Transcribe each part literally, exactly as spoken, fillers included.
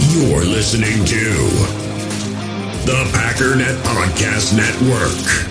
You're listening to the Packernet Podcast Network.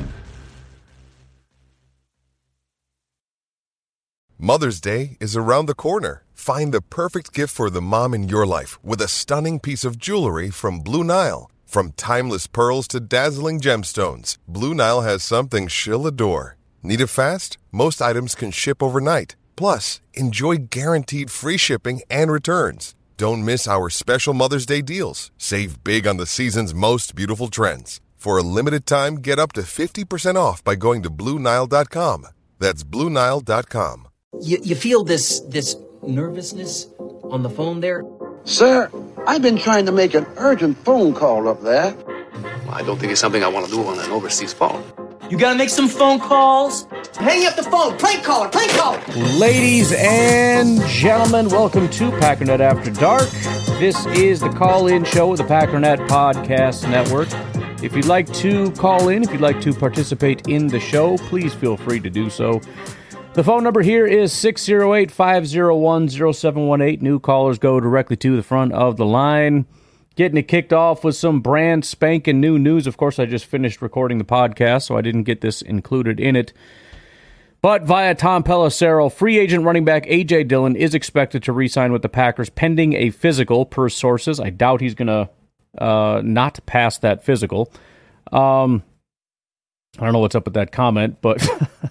Mother's Day is around the corner. Find the perfect gift for the mom in your life with a stunning piece of jewelry from Blue Nile. From timeless pearls to dazzling gemstones, Blue Nile has something she'll adore. Need it fast? Most items can ship overnight. Plus, enjoy guaranteed free shipping and returns. Don't miss our special Mother's Day deals. Save big on the season's most beautiful trends. For a limited time, get up to fifty percent off by going to Blue Nile dot com. That's Blue Nile dot com. You, you feel this this nervousness on the phone there? Sir, I've been trying to make an urgent phone call up there. Well, I don't think it's something I want to do on an overseas phone. You gotta make some phone calls. Hang up the phone. Prank caller, prank caller. Ladies and gentlemen, welcome to Packernet After Dark. This is the call-in show of the Packernet Podcast Network. If you'd like to call in, if you'd like to participate in the show, please feel free to do so. The phone number here is six oh eight, five oh one, oh seven one eight. New callers go directly to the front of the line. Getting it kicked off with some brand spanking new news. Of course, I just finished recording the podcast, so I didn't get this included in it. But via Tom Pelissero, free agent running back A J. Dillon is expected to re-sign with the Packers pending a physical, per sources. I doubt he's going to uh, not pass that physical. Um, I don't know what's up with that comment, but...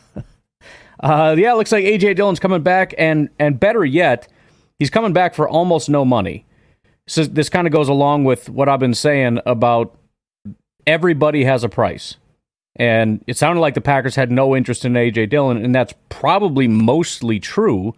Uh, yeah, it looks like A J. Dillon's coming back, and and better yet, he's coming back for almost no money. So this kind of goes along with what I've been saying about everybody has a price. And it sounded like the Packers had no interest in A J. Dillon, and that's probably mostly true,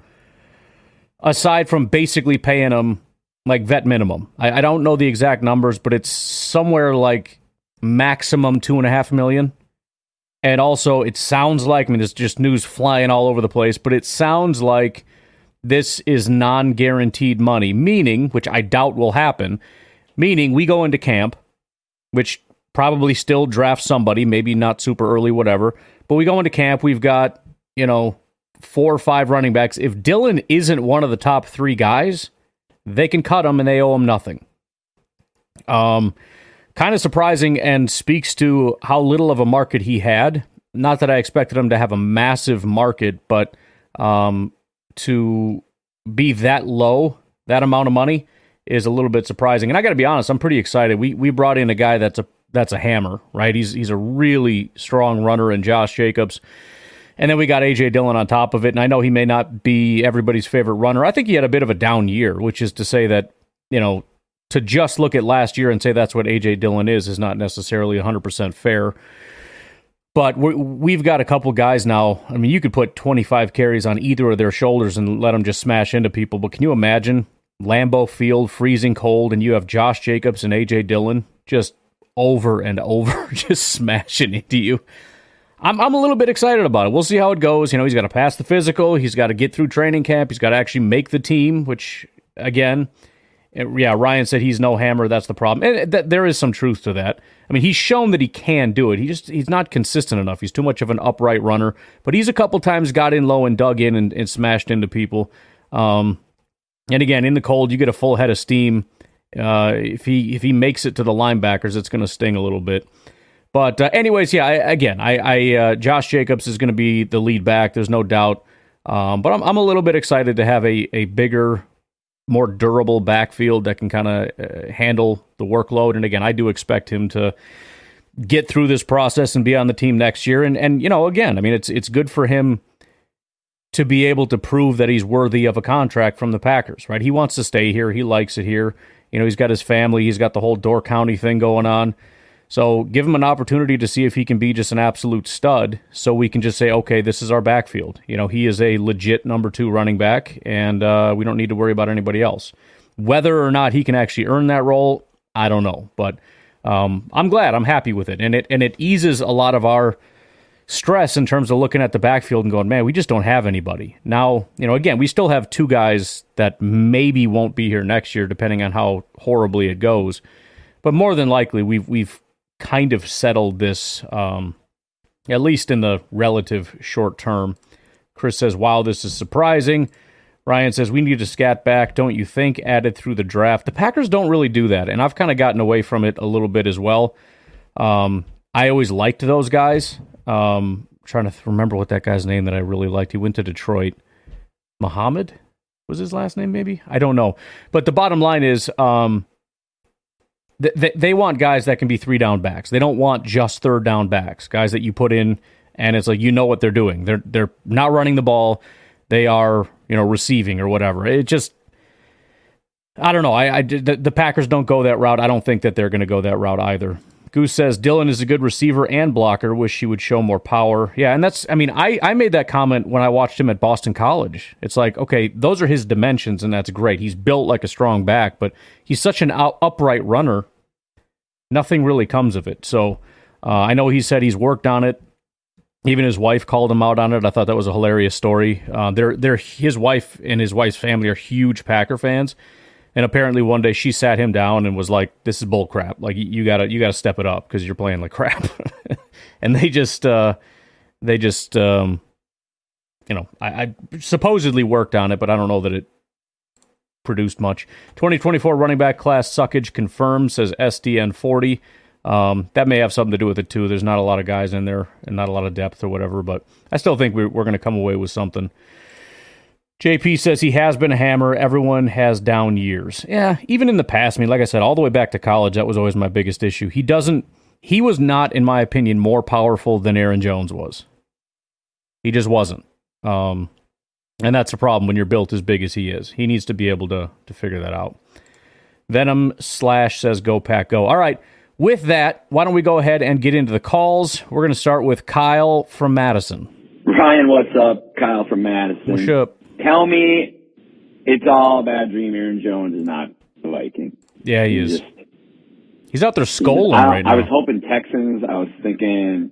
aside from basically paying him like vet minimum. I, I don't know the exact numbers, but it's somewhere like maximum two and a half million. And also, it sounds like, I mean, there's just news flying all over the place, but it sounds like this is non-guaranteed money, meaning, which I doubt will happen, meaning we go into camp, which probably still draft somebody, maybe not super early, whatever, but we go into camp, we've got, you know, four or five running backs. If Dillon isn't one of the top three guys, they can cut him and they owe him nothing. Um... Kind of surprising and speaks to how little of a market he had. Not that I expected him to have a massive market, but um, to be that low, that amount of money, is a little bit surprising. And I got to be honest, I'm pretty excited. We we brought in a guy that's a that's a hammer, right? He's he's a really strong runner in Josh Jacobs. And then we got A J. Dillon on top of it. And I know he may not be everybody's favorite runner. I think he had a bit of a down year, which is to say that, you know, to just look at last year and say that's what A J. Dillon is is not necessarily one hundred percent fair. But we're, we've got a couple guys now. I mean, you could put twenty-five carries on either of their shoulders and let them just smash into people. But can you imagine Lambeau Field freezing cold and you have Josh Jacobs and A J. Dillon just over and over, just smashing into you? I'm I'm a little bit excited about it. We'll see how it goes. You know, he's got to pass the physical. He's got to get through training camp. He's got to actually make the team, which, again... Yeah, Ryan said he's no hammer. That's the problem. And th- there is some truth to that. I mean, he's shown that he can do it. He just he's not consistent enough. He's too much of an upright runner. But he's a couple times got in low and dug in and, and smashed into people. Um, and again, in the cold, you get a full head of steam. Uh, if he if he makes it to the linebackers, it's going to sting a little bit. But uh, anyways, yeah. I, again, I, I uh, Josh Jacobs is going to be the lead back. There's no doubt. Um, but I'm I'm a little bit excited to have a a bigger, more durable backfield that can kind of uh, handle the workload. And again, I do expect him to get through this process and be on the team next year. And, and you know, again, I mean, it's it's good for him to be able to prove that he's worthy of a contract from the Packers, right? He wants to stay here. He likes it here. You know, he's got his family. He's got the whole Door County thing going on. So give him an opportunity to see if he can be just an absolute stud so we can just say, okay, this is our backfield. You know, he is a legit number two running back, and uh, we don't need to worry about anybody else. Whether or not he can actually earn that role, I don't know. But um, I'm glad. I'm happy with it. And it and it eases a lot of our stress in terms of looking at the backfield and going, man, we just don't have anybody. Now, you know, again, we still have two guys that maybe won't be here next year, depending on how horribly it goes. But more than likely, we've we've kind of settled this, um, at least in the relative short term. Chris says, wow, this is surprising. Ryan says, we need to scat back, don't you think, added through the draft. The Packers don't really do that, and I've kind of gotten away from it a little bit as well. Um, I always liked those guys. Um, trying to th- remember what that guy's name that I really liked. He went to Detroit. Muhammad was his last name, maybe? I don't know. But the bottom line is um, th- th- they want guys that can be three-down backs. They don't want just third-down backs, guys that you put in, and it's like you know what they're doing. They're they're not running the ball. They are, you know, receiving or whatever. It just, I don't know. I, I the, the Packers don't go that route. I don't think that they're going to go that route either. Goose says, Dillon is a good receiver and blocker. Wish he would show more power. Yeah, and that's, I mean, I, I made that comment when I watched him at Boston College. It's like, okay, those are his dimensions, and that's great. He's built like a strong back, but he's such an out, upright runner. Nothing really comes of it. So uh, I know he said he's worked on it. Even his wife called him out on it. I thought that was a hilarious story. Uh, they're, they're, his wife and his wife's family are huge Packer fans. And apparently one day she sat him down and was like, this is bull crap. Like, you gotta, you gotta step it up because you're playing like crap. And they just, uh, they just, um, you know, I, I supposedly worked on it, but I don't know that it produced much. twenty twenty-four running back class suckage confirmed, says S D N forty. Um, that may have something to do with it too. There's not a lot of guys in there and not a lot of depth or whatever, but I still think we're, we're going to come away with something. J P says he has been a hammer. Everyone has down years. Yeah, even in the past. I mean, like I said, all the way back to college, that was always my biggest issue. He doesn't, he was not, in my opinion, more powerful than Aaron Jones was. He just wasn't. Um, and that's a problem when you're built as big as he is. He needs to be able to, to figure that out. Venom Slash says, go Pack, go. All right. With that, why don't we go ahead and get into the calls? We're going to start with Kyle from Madison. Ryan, what's up? Kyle from Madison. What's up? Tell me it's all a bad dream. Aaron Jones is not the Viking. Yeah, he, he is. Just, he's out there scolding I, right now. I was hoping Texans. I was thinking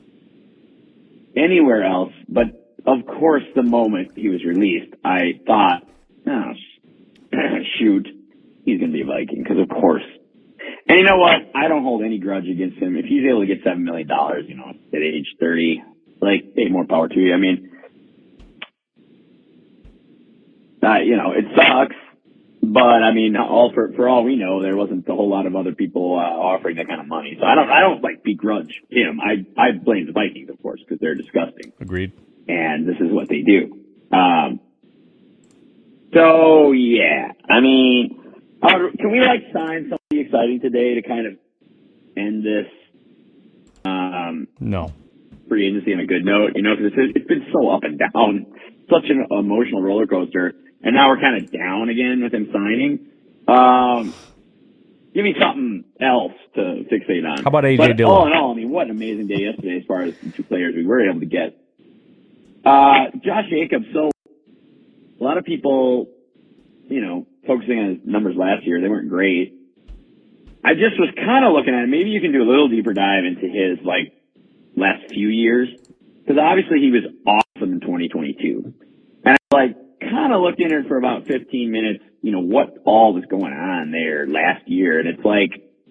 anywhere else. But, of course, the moment he was released, I thought, oh, shoot, he's going to be a Viking because, of course. And you know what? I don't hold any grudge against him. If he's able to get seven million dollars, you know, at age thirty, like, hey, more power to you. I mean, uh, you know, it sucks. But, I mean, all for for all we know, there wasn't a whole lot of other people uh, offering that kind of money. So I don't, I don't like, begrudge him. I, I blame the Vikings, of course, because they're disgusting. Agreed. And this is what they do. Um, so, yeah. I mean, uh, can we, like, sign something exciting today to kind of end this um, no free agency on a good note? You know, because it's, it's been so up and down, such an emotional roller coaster. And now we're kind of down again with him signing. Um, give me something else to fixate on. How about A J but Dillon? All in all, I mean, what an amazing day yesterday as far as the two players we were able to get. Uh, Josh Jacobs, so a lot of people, you know, focusing on his numbers last year, they weren't great. I just was kind of looking at it. Maybe you can do a little deeper dive into his, like, last few years. Because obviously he was awesome in twenty twenty-two. And I, like, kind of looked in it for about fifteen minutes, you know, what all was going on there last year. And it's like,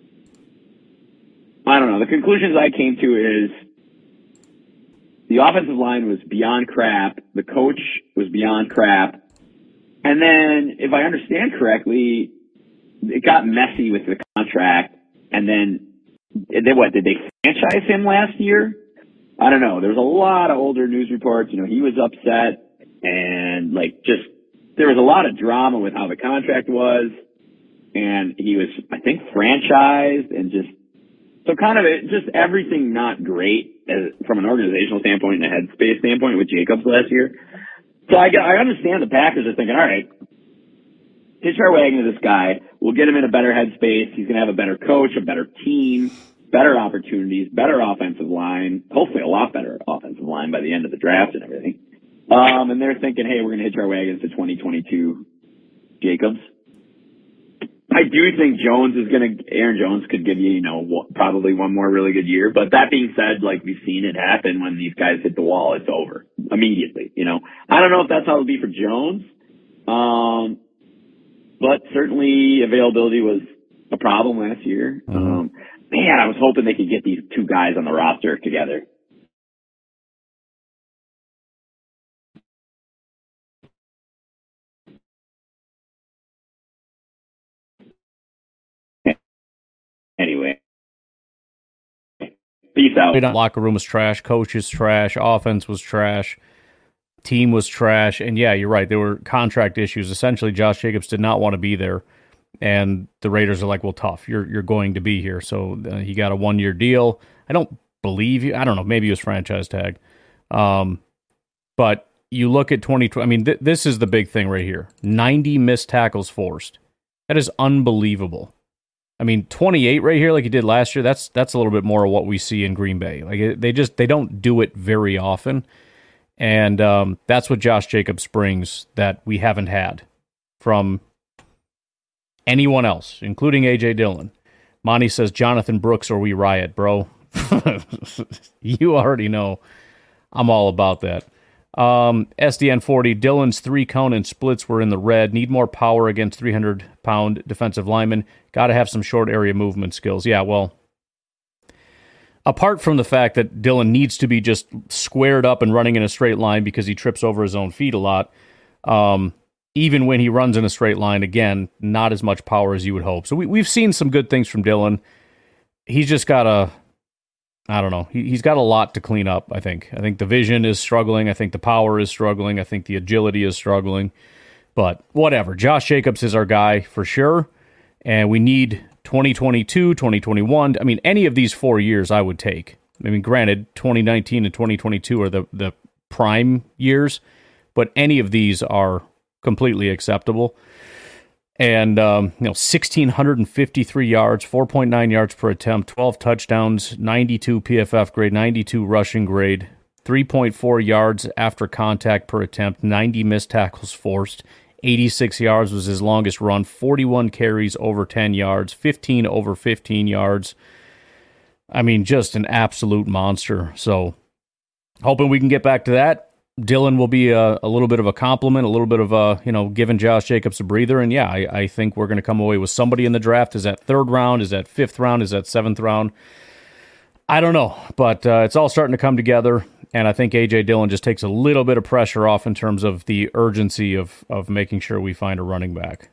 I don't know. The conclusions I came to is the offensive line was beyond crap. The coach was beyond crap. And then, if I understand correctly, it got messy with the contract. And then, they, what, did they franchise him last year? I don't know. There was a lot of older news reports. You know, he was upset. And, like, just, there was a lot of drama with how the contract was. And he was, I think, franchised and just, so kind of it, just everything not great as, from an organizational standpoint and a headspace standpoint with Jacobs last year. So I, I understand the Packers are thinking, all right, hitch our wagon to this guy. We'll get him in a better headspace. He's going to have a better coach, a better team, better opportunities, better offensive line, hopefully a lot better offensive line by the end of the draft and everything. Um, and they're thinking, hey, we're going to hitch our wagons to twenty twenty-two Jacobs. I do think Jones is going to, Aaron Jones could give you, you know, probably one more really good year. But that being said, like we've seen it happen when these guys hit the wall, it's over immediately, you know. I don't know if that's how it'll be for Jones. Um, but certainly availability was a problem last year. Mm-hmm. Um, man, I was hoping they could get these two guys on the roster together. Peace out. Locker room was trash. Coach is trash. Offense was trash. Team was trash. And yeah, you're right. There were contract issues. Essentially, Josh Jacobs did not want to be there. And the Raiders are like, well, tough. You're you're going to be here. So uh, he got a one-year deal. I don't believe you. I don't know. Maybe it was franchise tag. Um, but you look at twenty twenty. I mean, th- this is the big thing right here. ninety missed tackles forced. That is unbelievable. I mean, twenty-eight right here, like he did last year. That's that's a little bit more of what we see in Green Bay. Like they just they don't do it very often, and um, that's what Josh Jacobs brings that we haven't had from anyone else, including A J Dillon. Monty says Jonathan Brooks or we riot, bro. You already know I'm all about that. Um, S D N forty, Dillon's three count and splits were in the red. Need more power against three hundred pound defensive linemen. Got to have some short area movement skills. Yeah, well, apart from the fact that Dillon needs to be just squared up and running in a straight line because he trips over his own feet a lot, um, even when he runs in a straight line, again, not as much power as you would hope. So we, we've seen some good things from Dillon. He's just got a, I don't know, he, he's got a lot to clean up, I think. I think the vision is struggling. I think the power is struggling. I think the agility is struggling. But whatever. Josh Jacobs is our guy for sure. And we need twenty twenty-two, twenty twenty-one. I mean, any of these four years I would take. I mean, granted, twenty nineteen and twenty twenty-two are the, the prime years, but any of these are completely acceptable. And, um, you know, one thousand six hundred fifty-three yards, four point nine yards per attempt, twelve touchdowns, ninety-two P F F grade, ninety-two rushing grade, three point four yards after contact per attempt, ninety missed tackles forced, eighty-six yards was his longest run, forty-one carries over ten yards, fifteen over fifteen yards. I mean, just an absolute monster. So, hoping we can get back to that. Dillon will be a, a little bit of a compliment, a little bit of a, you know, giving Josh Jacobs a breather. And yeah, I, I think we're going to come away with somebody in the draft. Is that third round? Is that fifth round? Is that seventh round? I don't know, but uh, it's all starting to come together. And I think A J Dillon just takes a little bit of pressure off in terms of the urgency of, of making sure we find a running back.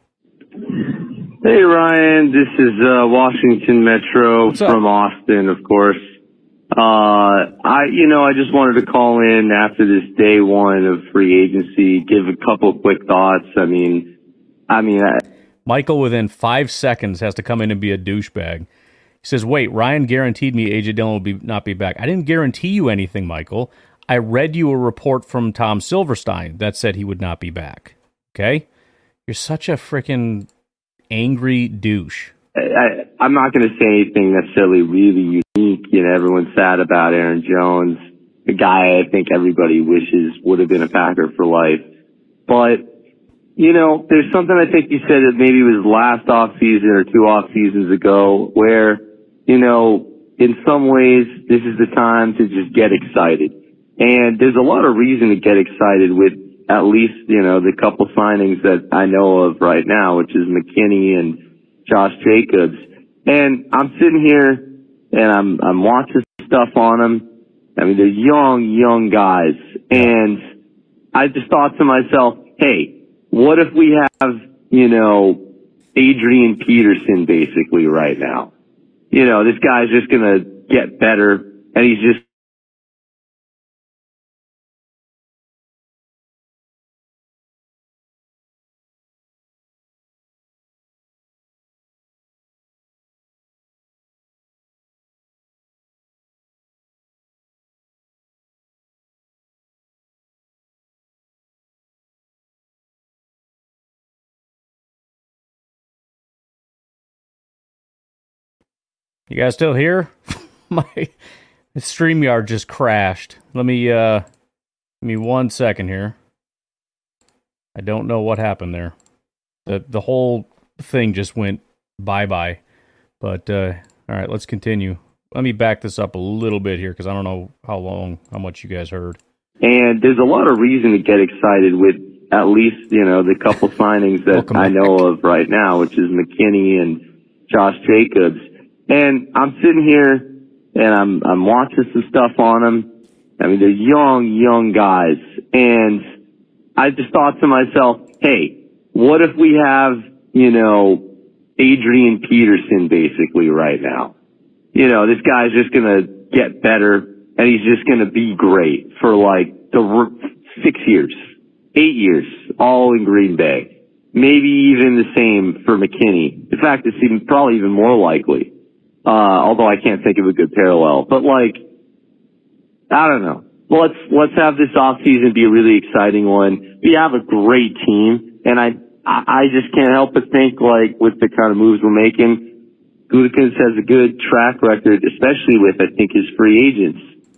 Hey, Ryan, this is uh, Washington Metro from Austin, of course. Uh, I, you know, I just wanted to call in after this day one of free agency, give a couple quick thoughts. I mean, I mean, I, Michael within five seconds has to come in and be a douchebag. He says, wait, Ryan guaranteed me A J Dillon will be, not be back. I didn't guarantee you anything, Michael. I read you a report from Tom Silverstein that said he would not be back. Okay? You're such a freaking angry douche. I, I'm not going to say anything necessarily really unique. You know, everyone's sad about Aaron Jones, the guy I think everybody wishes would have been a Packer for life. But, you know, there's something I think you said that maybe it was last off season or two off seasons ago where, you know, in some ways this is the time to just get excited. And there's a lot of reason to get excited with at least, you know, the couple signings that I know of right now, which is McKinney and Josh Jacobs. And I'm sitting here and I'm, I'm watching stuff on them. I mean, they're young, young guys. And I just thought to myself, hey, what if we have, you know, Adrian Peterson basically right now? You know, this guy's just going to get better and he's just You guys still here? My StreamYard just crashed. Let me, uh, give me one second here. I don't know what happened there. The the whole thing just went bye-bye. But, uh, all right, let's continue. Let me back this up a little bit here because I don't know how long, how much you guys heard. And there's a lot of reason to get excited with at least, you know, the couple signings that I know of right now, which is McKinney and Josh Jacobs. And I'm sitting here and I'm, I'm watching some stuff on them. I mean, they're young, young guys. And I just thought to myself, hey, what if we have, you know, Adrian Peterson basically right now? You know, this guy's just going to get better, and he's just going to be great for like the r- six years, eight years, all in Green Bay. Maybe even the same for McKinney. In fact, it's even probably even more likely. Uh, although I can't think of a good parallel. But like, I don't know. Let's, let's have this offseason be a really exciting one. We have a great team, and I, I just can't help but think, like, with the kind of moves we're making, Gutekunst has a good track record, especially with, I think, his free agents.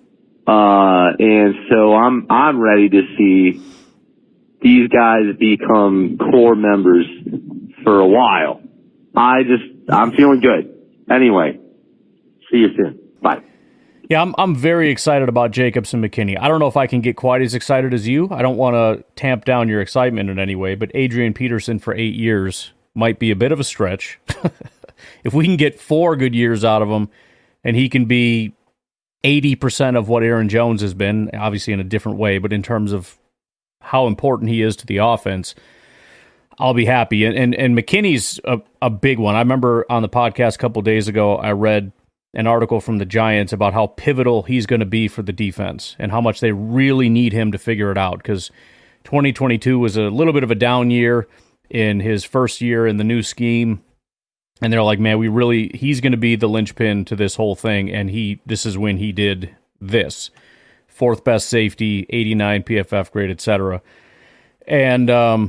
Uh, and so I'm, I'm ready to see these guys become core members for a while. I just, I'm feeling good. Anyway, see you soon. Bye. Yeah, I'm I'm very excited about Jacobs and McKinney. I don't know if I can get quite as excited as you. I don't want to tamp down your excitement in any way, but Adrian Peterson for eight years might be a bit of a stretch. If we can get four good years out of him and he can be eighty percent of what Aaron Jones has been, obviously in a different way, but in terms of how important he is to the offense, I'll be happy. And and, and McKinney's a, a big one. I remember on the podcast a couple of days ago, I read an article from the Giants about how pivotal he's going to be for the defense and how much they really need him to figure it out, because twenty twenty-two was a little bit of a down year in his first year in the new scheme. And they're like, man, we really, he's going to be the linchpin to this whole thing. And he, this is when he did this. Fourth best safety, eighty-nine P F F grade, et cetera. And um,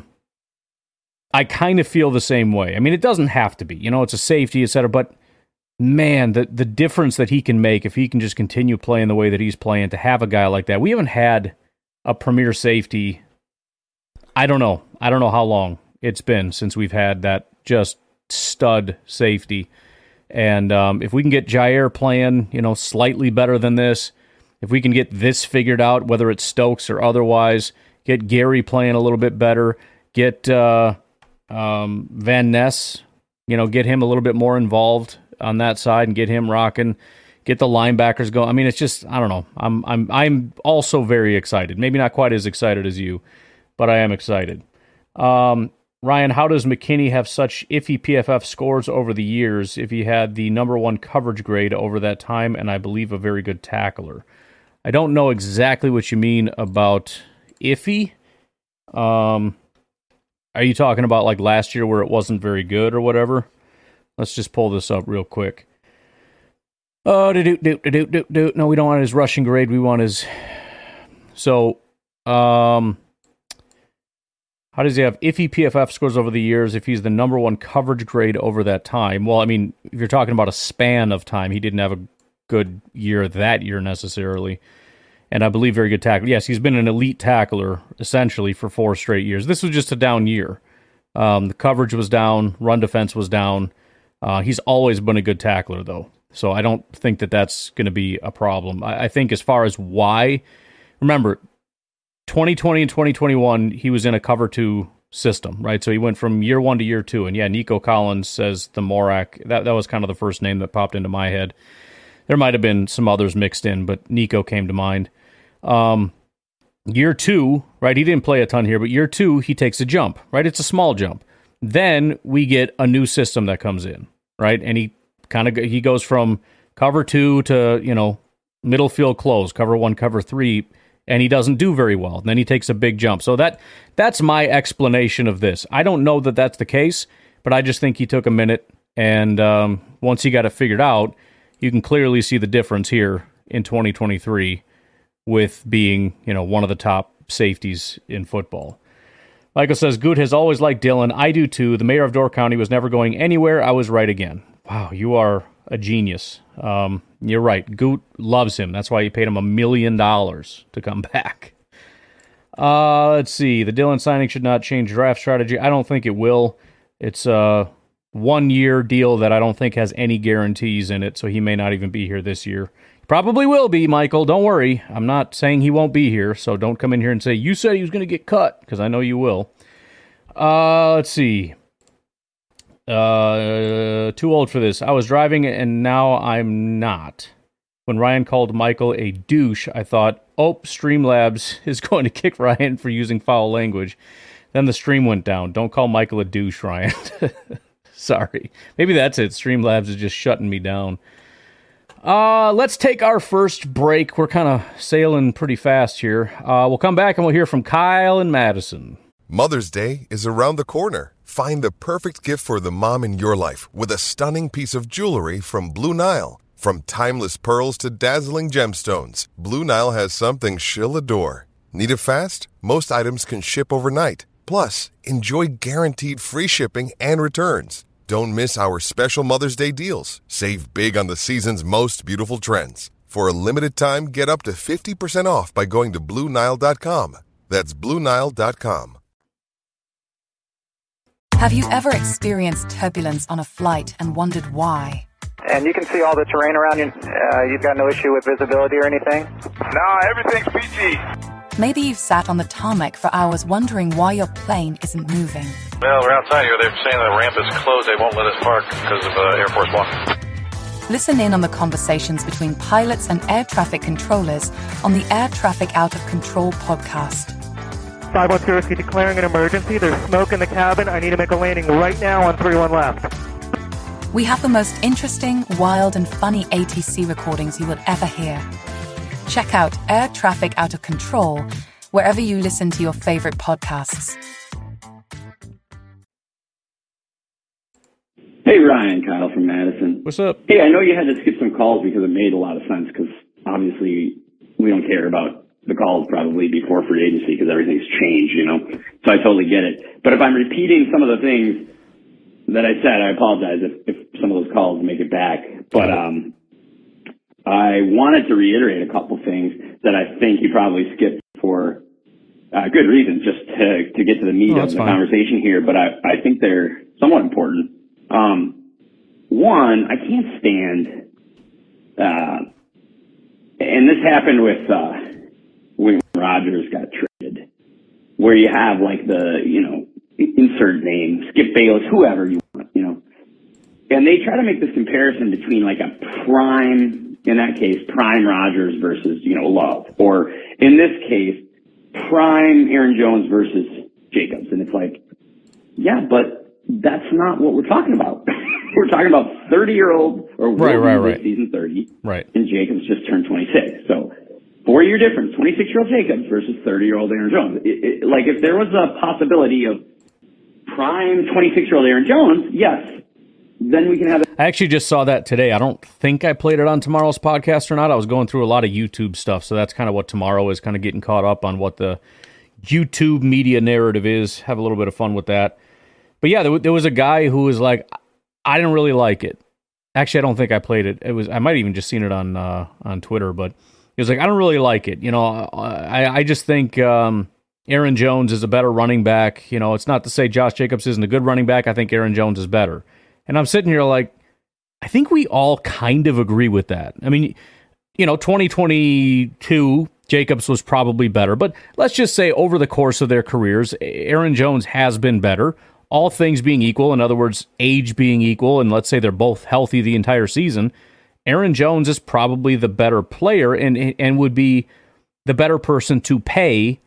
I kind of feel the same way. I mean, it doesn't have to be, you know, it's a safety, et cetera. But man, the, the difference that he can make if he can just continue playing the way that he's playing, to have a guy like that. We haven't had a premier safety. I don't know. I don't know how long it's been since we've had that just stud safety. And um, if we can get Jair playing, you know, slightly better than this, if we can get this figured out, whether it's Stokes or otherwise, get Gary playing a little bit better, get uh, um, Van Ness, you know, get him a little bit more involved on that side and get him rocking, get the linebackers going. I mean, it's just, I don't know. I'm I'm I'm also very excited. Maybe not quite as excited as you, but I am excited. Um, Ryan, how does McKinney have such iffy P F F scores over the years if he had the number one coverage grade over that time and I believe a very good tackler? I don't know exactly what you mean about iffy. Um, are you talking about like last year where it wasn't very good or whatever? Let's just pull this up real quick. Oh, do do do do do do. No, we don't want his rushing grade. We want his. So, um, how does he have iffy P F F scores over the years if he's the number one coverage grade over that time? Well, I mean, if you're talking about a span of time, he didn't have a good year that year necessarily. And I believe very good tackler. Yes, he's been an elite tackler essentially for four straight years. This was just a down year. Um, the coverage was down. Run defense was down. Uh, he's always been a good tackler, though. So I don't think that that's going to be a problem. I, I think as far as why, remember, twenty twenty and twenty twenty-one, he was in a cover two system, right? So he went from year one to year two. And yeah, Nico Collins says the Morak. That, that was kind of the first name that popped into my head. There might have been some others mixed in, but Nico came to mind. Um, year two, right? He didn't play a ton here, but year two, he takes a jump, right? It's a small jump. Then we get a new system that comes in, right? And he kind of he goes from cover two to, you know, middle field close, cover one, cover three, and he doesn't do very well. And then he takes a big jump. So that that's my explanation of this. I don't know that that's the case, but I just think he took a minute, and um, once he got it figured out, you can clearly see the difference here in twenty twenty-three with being, you know, one of the top safeties in football. Michael says, Good has always liked Dylan. I do too. The mayor of Door County was never going anywhere. I was right again. Wow, you are a genius. Um, you're right. Goot loves him. That's why he paid him a million dollars to come back. Uh, let's see. The Dylan signing should not change draft strategy. I don't think it will. It's a one-year deal that I don't think has any guarantees in it, so he may not even be here this year. Probably will be, Michael. Don't worry. I'm not saying he won't be here, so don't come in here and say, you said he was going to get cut, because I know you will. Uh, let's see. Uh, too old for this. I was driving, and now I'm not. When Ryan called Michael a douche, I thought, oh, Streamlabs is going to kick Ryan for using foul language. Then the stream went down. Don't call Michael a douche, Ryan. Sorry. Maybe that's it. Streamlabs is just shutting me down. Uh, let's take our first break. We're kind of sailing pretty fast here. Uh, we'll come back and we'll hear from Kyle and Madison. Mother's Day is around the corner. Find the perfect gift for the mom in your life with a stunning piece of jewelry from Blue Nile. From timeless pearls to dazzling gemstones, Blue Nile has something she'll adore. Need it fast? Most items can ship overnight. Plus, enjoy guaranteed free shipping and returns. Don't miss our special Mother's Day deals. Save big on the season's most beautiful trends. For a limited time, get up to fifty percent off by going to Blue Nile dot com. That's Blue Nile dot com. Have you ever experienced turbulence on a flight and wondered why? And you can see all the terrain around you. Uh, you've got no issue with visibility or anything? No, everything's peachy. Maybe you've sat on the tarmac for hours wondering why your plane isn't moving. Well, we're outside here. They're saying the ramp is closed. They won't let us park because of uh, Air Force One. Listen in on the conversations between pilots and air traffic controllers on the Air Traffic Out of Control podcast. five one zero, declaring an emergency. There's smoke in the cabin. I need to make a landing right now on three one left. We have the most interesting, wild, and funny A T C recordings you will ever hear. Check out Air Traffic Out of Control wherever you listen to your favorite podcasts. Hey, Ryan, Kyle from Madison. What's up? Hey, I know you had to skip some calls because it made a lot of sense because obviously we don't care about the calls probably before free agency because everything's changed, you know. So I totally get it. But if I'm repeating some of the things that I said, I apologize if, if some of those calls make it back. But um, I wanted to reiterate a couple things that I think you probably skipped for uh, good reasons, just to, to get to the meat oh, of the fine. conversation here. But I, I think they're somewhat important. Um, one, I can't stand, uh, and this happened with uh, when Rodgers got traded, where you have like the, you know, insert name, Skip Bayless, whoever you want, you know, and they try to make this comparison between like a prime, in that case, prime Rodgers versus, you know, Love, or in this case, prime Aaron Jones versus Jacobs. And it's like, yeah, but that's not what we're talking about. We're talking about thirty-year-old, or right, right, right. season thirty, right? And Jacobs just turned twenty-six. So four-year difference, twenty-six-year-old Jacobs versus thirty-year-old Aaron Jones. It, it, like if there was a possibility of prime twenty-six-year-old Aaron Jones, yes, then we can have it. I actually just saw that today. I don't think I played it on tomorrow's podcast or not. I was going through a lot of YouTube stuff, so that's kind of what tomorrow is, kind of getting caught up on what the YouTube media narrative is. Have a little bit of fun with that. But yeah, there, there was a guy who was like, I didn't really like it. Actually, I don't think I played it. It was I might even just seen it on uh, on Twitter, but he was like, I don't really like it. You know, I I just think um, Aaron Jones is a better running back. You know, it's not to say Josh Jacobs isn't a good running back. I think Aaron Jones is better. And I'm sitting here like, I think we all kind of agree with that. I mean, you know, twenty twenty-two, Jacobs was probably better. But let's just say over the course of their careers, Aaron Jones has been better. All things being equal, in other words, age being equal, and let's say they're both healthy the entire season, Aaron Jones is probably the better player and and would be the better person to pay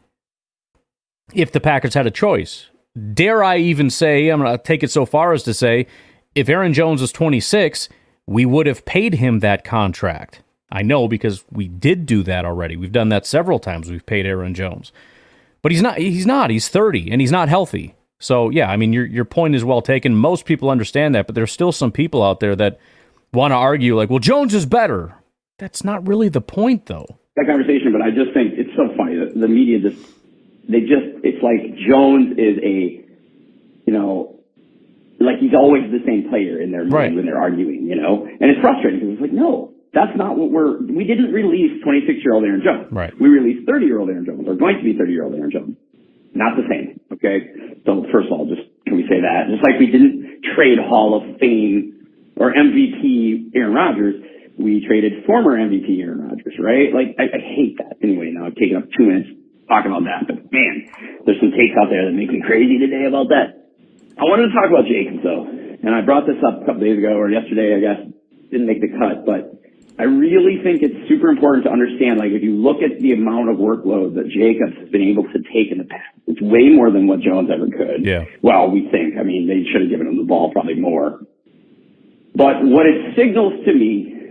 if the Packers had a choice. Dare I even say, I'm going to take it so far as to say, if Aaron Jones was twenty-six, we would have paid him that contract. I know because we did do that already. We've done that several times. We've paid Aaron Jones. But he's not, he's not, he's thirty, and he's not healthy. So, yeah, I mean, your your point is well taken. Most people understand that, but there's still some people out there that want to argue like, well, Jones is better. That's not really the point, though. That conversation, but I just think it's so funny. The, the media just, they just, it's like Jones is a, you know, like he's always the same player in their right. when they're arguing, you know? And it's frustrating because it's like, no, that's not what we're, we didn't release twenty-six-year-old Aaron Jones. Right. We released thirty-year-old Aaron Jones, or going to be thirty-year-old Aaron Jones. Not the same, okay? So first of all, just can we say that? Just like we didn't trade Hall of Fame or M V P Aaron Rodgers, we traded former M V P Aaron Rodgers, right? Like, I, I hate that. Anyway, now I've taken up two minutes talking about that, but man, there's some takes out there that make me crazy today about that. I wanted to talk about Jacobs, though, and I brought this up a couple days ago, or yesterday, I guess. Didn't make the cut, but I really think it's super important to understand, like, if you look at the amount of workload that Jacobs has been able to take in the past, it's way more than what Jones ever could. Yeah. Well, we think. I mean, they should have given him the ball probably more. But what it signals to me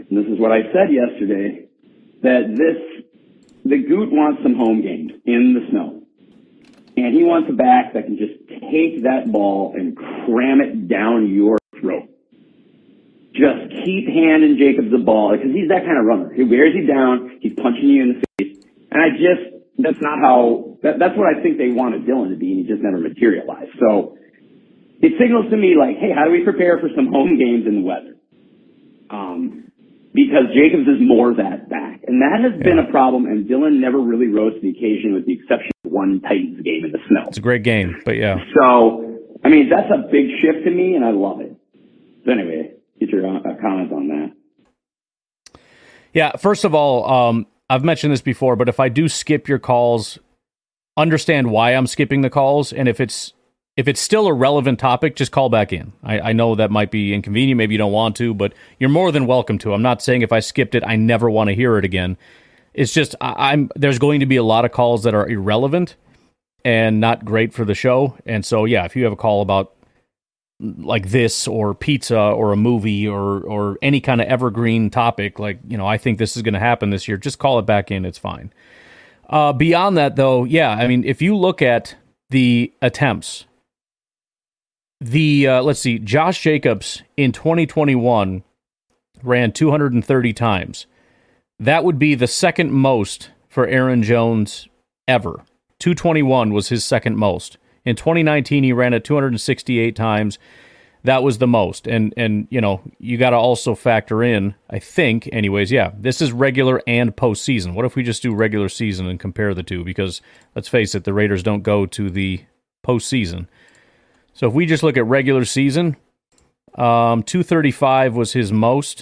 and this is what I said yesterday, that this, the Goot wants some home games in the snow. And he wants a back that can just take that ball and cram it down your throat. Just keep handing Jacobs the ball, because he's that kind of runner. He wears you down, he's punching you in the face. And I just, that's not how, that, that's what I think they wanted Dylan to be, and he just never materialized. So it signals to me like, hey, how do we prepare for some home games in the weather? Um, because Jacobs is more that back. And that has yeah. been a problem, and Dylan never really rose to the occasion with the exception of one Titans game in the snow. It's a great game, but yeah. So, I mean, that's a big shift to me, and I love it. So anyway, get your uh, comments on that. Yeah, first of all, um, I've mentioned this before, but if I do skip your calls, understand why I'm skipping the calls, and if it's if it's still a relevant topic, just call back in. I, I know that might be inconvenient, maybe you don't want to, but you're more than welcome to. I'm not saying if I skipped it, I never want to hear it again. It's just I, I'm there's going to be a lot of calls that are irrelevant and not great for the show, and so yeah, if you have a call about like this or pizza or a movie or or any kind of evergreen topic, like, you know, I think this is going to happen this year, just call it back in. It's fine. Uh, beyond that, though, yeah, I mean, if you look at the attempts, the uh, let's see, Josh Jacobs in twenty twenty-one ran two hundred thirty times. That would be the second most for Aaron Jones ever. two twenty-one was his second most. In twenty nineteen, he ran it two hundred sixty-eight times. That was the most. And, and you know, you got to also factor in, I think, anyways, yeah, this is regular and postseason. What if we just do regular season and compare the two? Because, let's face it, the Raiders don't go to the postseason. So if we just look at regular season, um, two thirty-five was his most.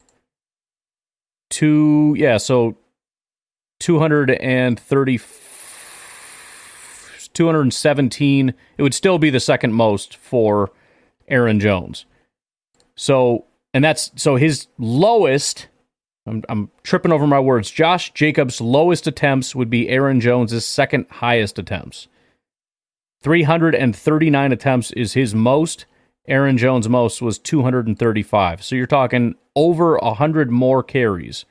Two, yeah, so two hundred thirty two hundred seventeen, it would still be the second most for Aaron Jones. So, and that's, so his lowest, I'm, I'm tripping over my words, Josh Jacobs' lowest attempts would be Aaron Jones' second highest attempts. three hundred thirty-nine attempts is his most. Aaron Jones' most was two hundred thirty-five. So you're talking over one hundred more carries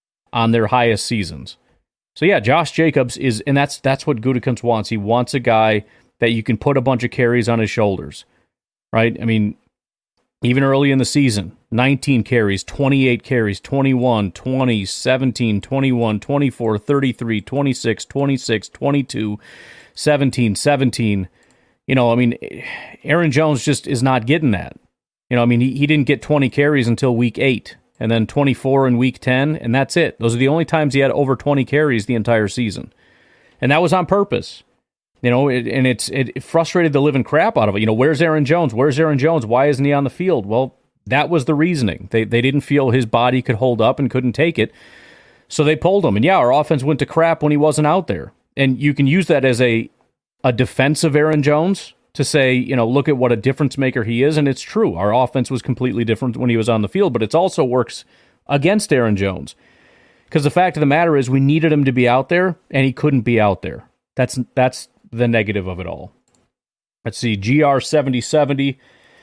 on their highest seasons. So yeah, Josh Jacobs is, and that's that's what Gutekunst wants. He wants a guy that you can put a bunch of carries on his shoulders, right? I mean, even early in the season, nineteen carries, twenty-eight carries, twenty-one, twenty, seventeen, twenty-one, twenty-four, thirty-three, twenty-six, twenty-six, twenty-two, seventeen, seventeen. You know, I mean, Aaron Jones just is not getting that. You know, I mean, he, he didn't get twenty carries until week eight. And then twenty-four in week ten, and that's it. Those are the only times he had over twenty carries the entire season. And that was on purpose. You know, it, and it's it frustrated the living crap out of it. You know, where's Aaron Jones? Where's Aaron Jones? Why isn't he on the field? Well, that was the reasoning. They they didn't feel his body could hold up and couldn't take it. So they pulled him. And yeah, our offense went to crap when he wasn't out there. And you can use that as a a defense of Aaron Jones to say, you know, look at what a difference maker he is. And it's true. Our offense was completely different when he was on the field, but it also works against Aaron Jones. Because the fact of the matter is we needed him to be out there, and he couldn't be out there. That's that's the negative of it all. Let's see, G R seventy seventy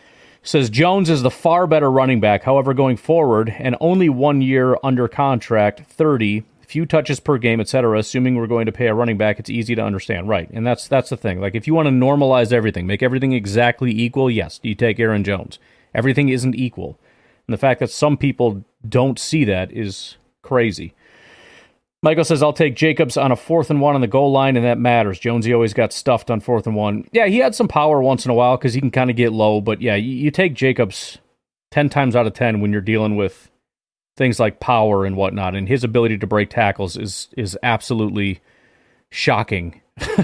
says Jones is the far better running back. However, going forward, and only one year under contract, thirty, few touches per game, et cetera. Assuming we're going to pay a running back, it's easy to understand, right? And that's that's the thing. Like, if you want to normalize everything, make everything exactly equal, yes, you take Aaron Jones. Everything isn't equal, and the fact that some people don't see that is crazy. Michael says, I'll take Jacobs on a fourth and one on the goal line, and that matters. Jonesy always got stuffed on fourth and one. Yeah, he had some power once in a while because he can kind of get low, but yeah, you, you take Jacobs ten times out of ten when you're dealing with things like power and whatnot, and his ability to break tackles is is absolutely shocking.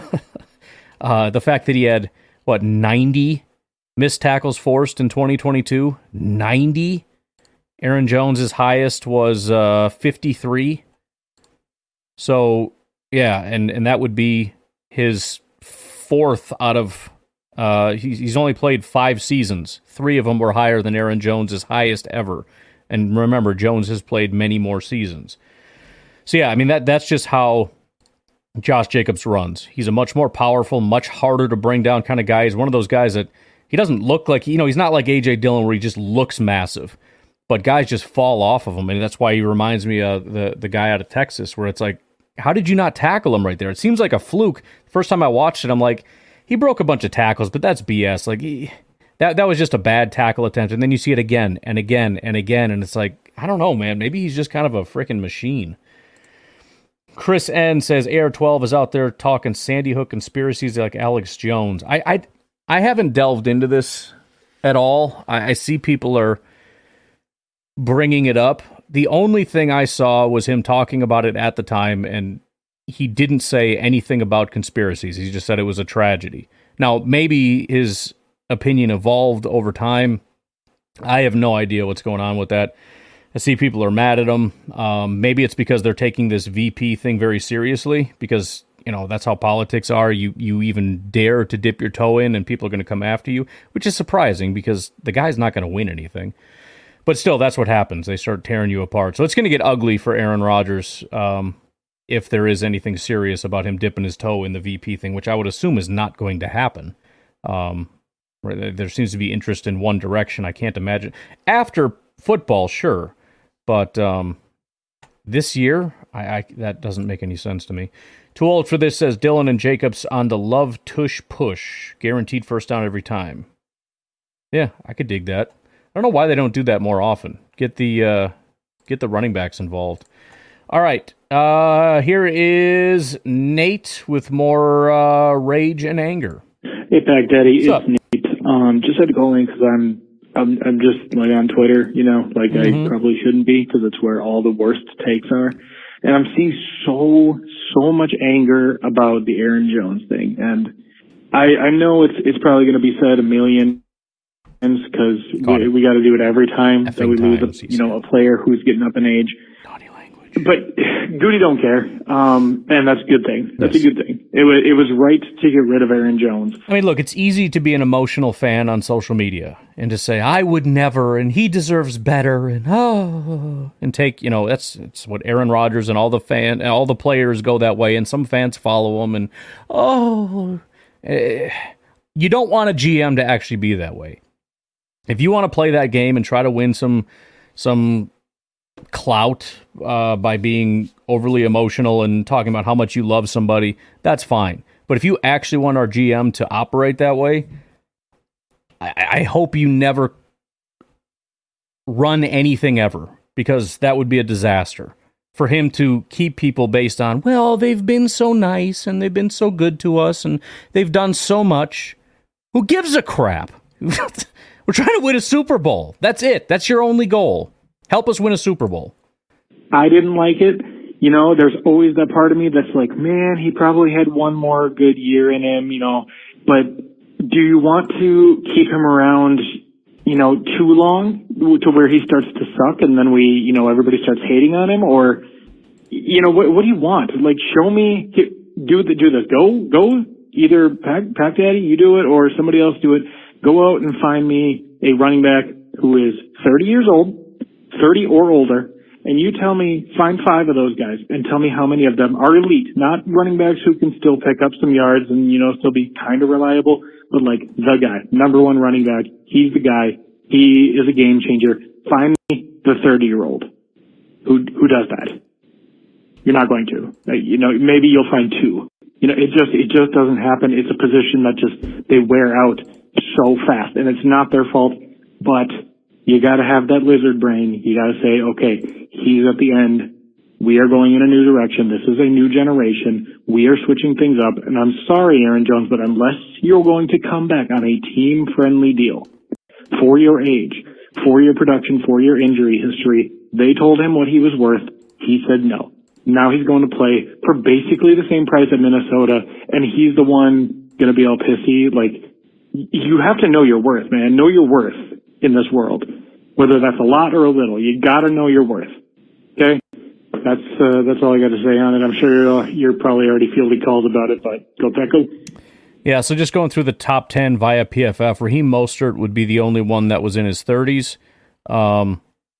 uh, the fact that he had, what, ninety missed tackles forced in twenty twenty-two? ninety? Aaron Jones' highest was uh, fifty-three. So, yeah, and, and that would be his fourth out of... Uh, he's, he's only played five seasons. Three of them were higher than Aaron Jones' highest ever. And remember, Jones has played many more seasons. So, yeah, I mean, that that's just how Josh Jacobs runs. He's a much more powerful, much harder to bring down kind of guy. He's one of those guys that he doesn't look like, you know, he's not like A J Dillon where he just looks massive. but guys just fall off of him, and that's why he reminds me of the the guy out of Texas, where it's like, how did you not tackle him right there? It seems like a fluke. First time I watched it, I'm like, he broke a bunch of tackles, but that's B S. Like he, that that was just a bad tackle attempt, and then you see it again and again and again, and it's like, I don't know, man. Maybe he's just kind of a freaking machine. Chris N says A R twelve is out there talking Sandy Hook conspiracies like Alex Jones. I I, I haven't delved into this at all. I, I see people are bringing it up. The only thing I saw was him talking about it at the time, and he didn't say anything about conspiracies. He just said it was a tragedy. Now, maybe his opinion evolved over time. I have no idea what's going on with that. I see people are mad at him. Um, maybe it's because they're taking this V P thing very seriously, because, you know, that's how politics are. You you even dare to dip your toe in and people are going to come after you, which is surprising because the guy's not going to win anything. But still, that's what happens. They start tearing you apart. So it's going to get ugly for Aaron Rodgers um, if there is anything serious about him dipping his toe in the V P thing, which I would assume is not going to happen. Um, there seems to be interest in one direction. I can't imagine. After football, sure. But um, this year, I, I that doesn't make any sense to me. Too old for this, says Dylan and Jacobs on the love tush push. Guaranteed first down every time. Yeah, I could dig that. I don't know why they don't do that more often. Get the uh, get the running backs involved. All right, uh, here is Nate with more uh, rage and anger. Hey, Pac Daddy, What's it's up? Nate. Um, just had to call in because I'm I'm I'm just like on Twitter, you know, like Mm-hmm. I probably shouldn't be because it's where all the worst takes are, and I'm seeing so so much anger about the Aaron Jones thing, and I I know it's it's probably going to be said a million times because we, we got to do it every time that we lose a, you know a player who's getting up in age. But Goody don't care, um, and that's a good thing. That's Yes. a good thing. It was it was right to get rid of Aaron Jones. I mean, look, it's easy to be an emotional fan on social media and to say, I would never, and he deserves better, and oh, and take, you know, that's, that's what Aaron Rodgers and all the fan, and all the players go that way, and some fans follow him, and oh, eh, you don't want a G M to actually be that way. If you want to play that game and try to win some, some clout uh, by being overly emotional and talking about how much you love somebody, that's fine. But if you actually want our G M to operate that way, I, I hope you never run anything ever, because that would be a disaster. For him to keep people based on, well, they've been so nice and they've been so good to us and they've done so much. Who gives a crap? We're trying to win a Super Bowl. That's it. That's your only goal. Help us win a Super Bowl. I didn't like it. You know, there's always that part of me that's like, man, he probably had one more good year in him, you know, but do you want to keep him around, you know, too long to where he starts to suck and then we, you know, everybody starts hating on him? Or, you know, what, what do you want? Like, show me, do the, do this. Go, go, either Pac, Pac Daddy, you do it, or somebody else do it. Go out and find me a running back who is thirty years old, thirty or older, and you tell me, find five of those guys and tell me how many of them are elite, not running backs who can still pick up some yards and, you know, still be kind of reliable, but like the guy, number one running back. He's the guy. He is a game changer. Find me the thirty year old who, who does that. You're not going to, you know, maybe you'll find two. You know, it just, it just doesn't happen. It's a position that just, they wear out so fast, and it's not their fault, but you got to have that lizard brain. You got to say, okay, he's at the end. We are going in a new direction. This is a new generation. We are switching things up. And I'm sorry, Aaron Jones, but unless you're going to come back on a team-friendly deal for your age, for your production, for your injury history, they told him what he was worth. He said no. Now he's going to play for basically the same price at Minnesota, and he's the one going to be all pissy. Like, you have to know your worth, man. Know your worth in this world, whether that's a lot or a little. You got to know your worth. Okay, that's uh, that's all I got to say on it. I'm sure you're, you're probably already fielding calls about it, but go Pecco. Yeah, so just going through the top ten via P F F, Raheem Mostert would be the only one that was in his thirties, um,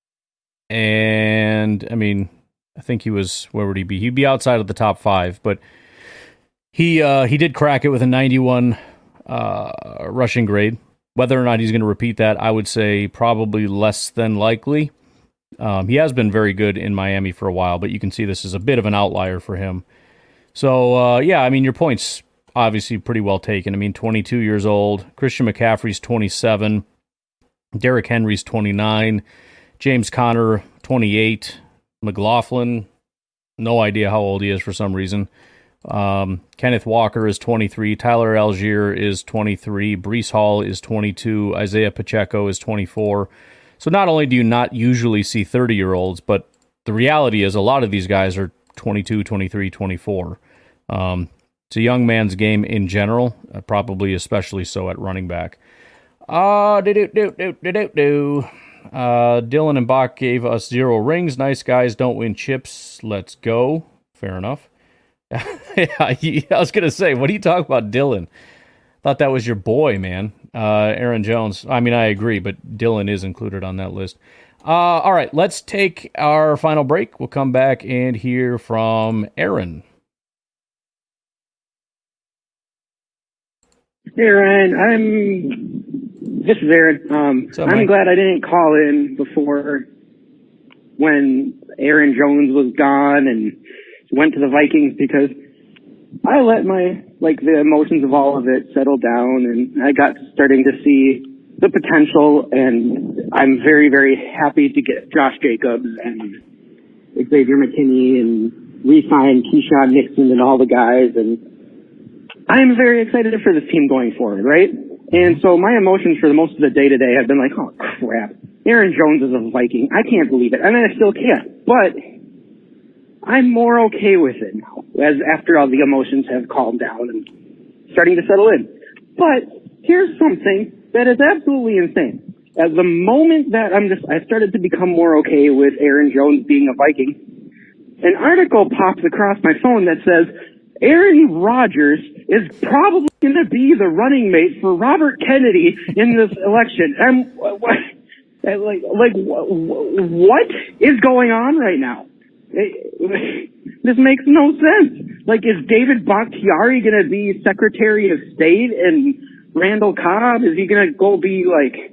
and I mean, I think he was, where would he be? He'd be outside of the top five, but he uh, he did crack it with a ninety-one uh, rushing grade. Whether or not he's going to repeat that, I would say probably less than likely. Um, he has been very good in Miami for a while, but you can see this is a bit of an outlier for him. So, uh, yeah, I mean, your point's obviously pretty well taken. I mean, twenty-two years old. Christian McCaffrey's twenty-seven. Derrick Henry's twenty-nine. James Conner, twenty-eight. McLaughlin, no idea how old he is for some reason. Um, Kenneth Walker is twenty-three. Tyler Algier is twenty-three. Breece Hall is twenty-two. Isaiah Pacheco is twenty-four. So not only do you not usually see thirty-year-olds, but the reality is a lot of these guys are twenty-two, twenty-three, twenty-four. Um, it's a young man's game in general, uh, probably especially so at running back. Uh, do do do do do do do. Uh, Dylan and Bach gave us zero rings. Nice guys don't win chips. Let's go. Fair enough. yeah, I was gonna say, what are you talking about, Dylan? Thought that was your boy, man. Uh, Aaron Jones. I mean, I agree, but Dylan is included on that list. Uh, all right, let's take our final break. We'll come back and hear from Aaron. Aaron, I'm. This is Aaron. Um, up, I'm Mike? glad I didn't call in before when Aaron Jones was gone and went to the Vikings, because I let my, like, the emotions of all of it settle down, and I got starting to see the potential, and I'm very, very happy to get Josh Jacobs and Xavier McKinney and re-sign Keyshawn Nixon and all the guys, and I'm very excited for this team going forward, right? And so my emotions for the most of the day today have been like, oh crap, Aaron Jones is a Viking. I can't believe it. And I still can't. But I'm more okay with it now, as after all the emotions have calmed down and starting to settle in. But here's something that is absolutely insane. At the moment that I'm just, I started to become more okay with Aaron Jones being a Viking, an article pops across my phone that says, Aaron Rodgers is probably going to be the running mate for Robert Kennedy in this election. And what, like, like, what is going on right now? It, this makes no sense. Like, is David Bakhtiari going to be Secretary of State and Randall Cobb? Is he going to go be like,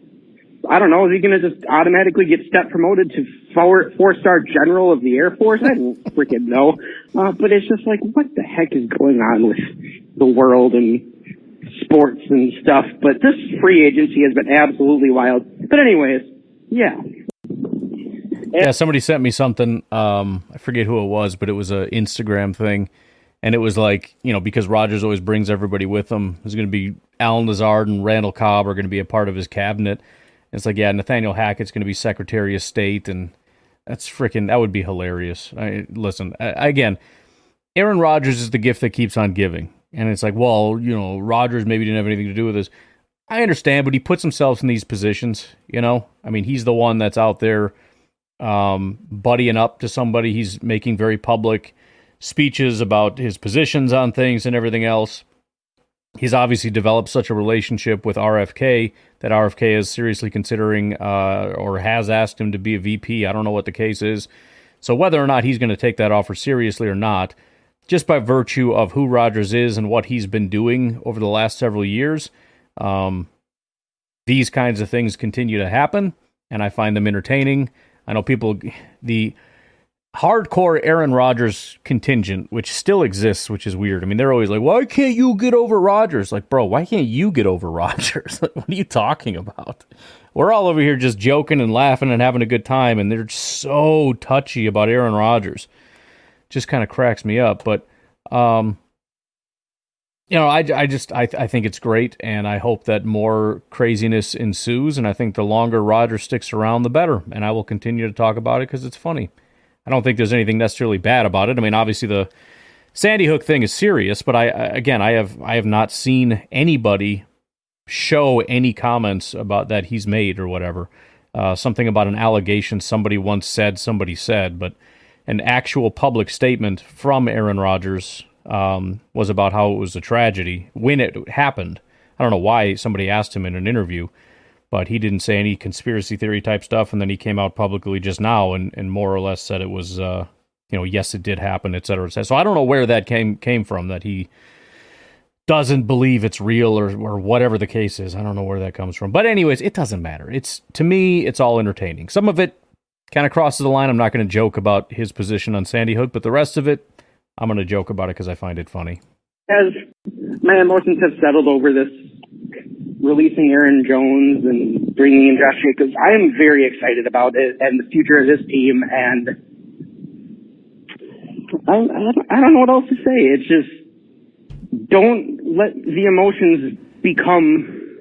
I don't know, is he going to just automatically get step promoted to four, four-star general of the Air Force? I don't freaking know. Uh, but it's just like, what the heck is going on with the world and sports and stuff? But this free agency has been absolutely wild. But anyways, yeah. Yeah, somebody sent me something. Um, I forget who it was, but it was an Instagram thing. And it was like, you know, because Rodgers always brings everybody with him, there's going to be Alan Lazard and Randall Cobb are going to be a part of his cabinet. It's like, yeah, Nathaniel Hackett's going to be Secretary of State, and that's freaking, that would be hilarious. I, listen, I, again, Aaron Rodgers is the gift that keeps on giving. And it's like, well, you know, Rodgers maybe didn't have anything to do with this. I understand, but he puts himself in these positions, you know? I mean, he's the one that's out there um, buddying up to somebody. He's making very public speeches about his positions on things and everything else. He's obviously developed such a relationship with R F K that R F K is seriously considering uh, or has asked him to be a V P. I don't know what the case is. So whether or not he's going to take that offer seriously or not, just by virtue of who Rodgers is and what he's been doing over the last several years, um, these kinds of things continue to happen, and I find them entertaining. I know people, the hardcore Aaron Rodgers contingent, which still exists, which is weird. I mean, they're always like, why can't you get over Rodgers? Like, bro, why can't you get over Rodgers? Like, what are you talking about? We're all over here just joking and laughing and having a good time, and they're so touchy about Aaron Rodgers. Just kind of cracks me up. But, um, you know, I, I just, I, I think it's great, and I hope that more craziness ensues, and I think the longer Rodgers sticks around, the better, and I will continue to talk about it because it's funny. I don't think there's anything necessarily bad about it. I mean, obviously the Sandy Hook thing is serious, but I, again, I have I have not seen anybody show any comments about that he's made or whatever. Uh, something about an allegation somebody once said, somebody said, but an actual public statement from Aaron Rodgers um, was about how it was a tragedy when it happened. I don't know why somebody asked him in an interview, but he didn't say any conspiracy theory type stuff, and then he came out publicly just now and, and more or less said it was, uh, you know, yes, it did happen, et cetera, et cetera. So I don't know where that came came from, that he doesn't believe it's real or, or whatever the case is. I don't know where that comes from. But anyways, it doesn't matter. It's to me, it's all entertaining. Some of it kind of crosses the line. I'm not going to joke about his position on Sandy Hook, but the rest of it, I'm going to joke about it because I find it funny. As my emotions have settled over this releasing Aaron Jones and bringing in Josh Jacobs, I am very excited about it and the future of this team. And I, I don't know what else to say. It's just, don't let the emotions become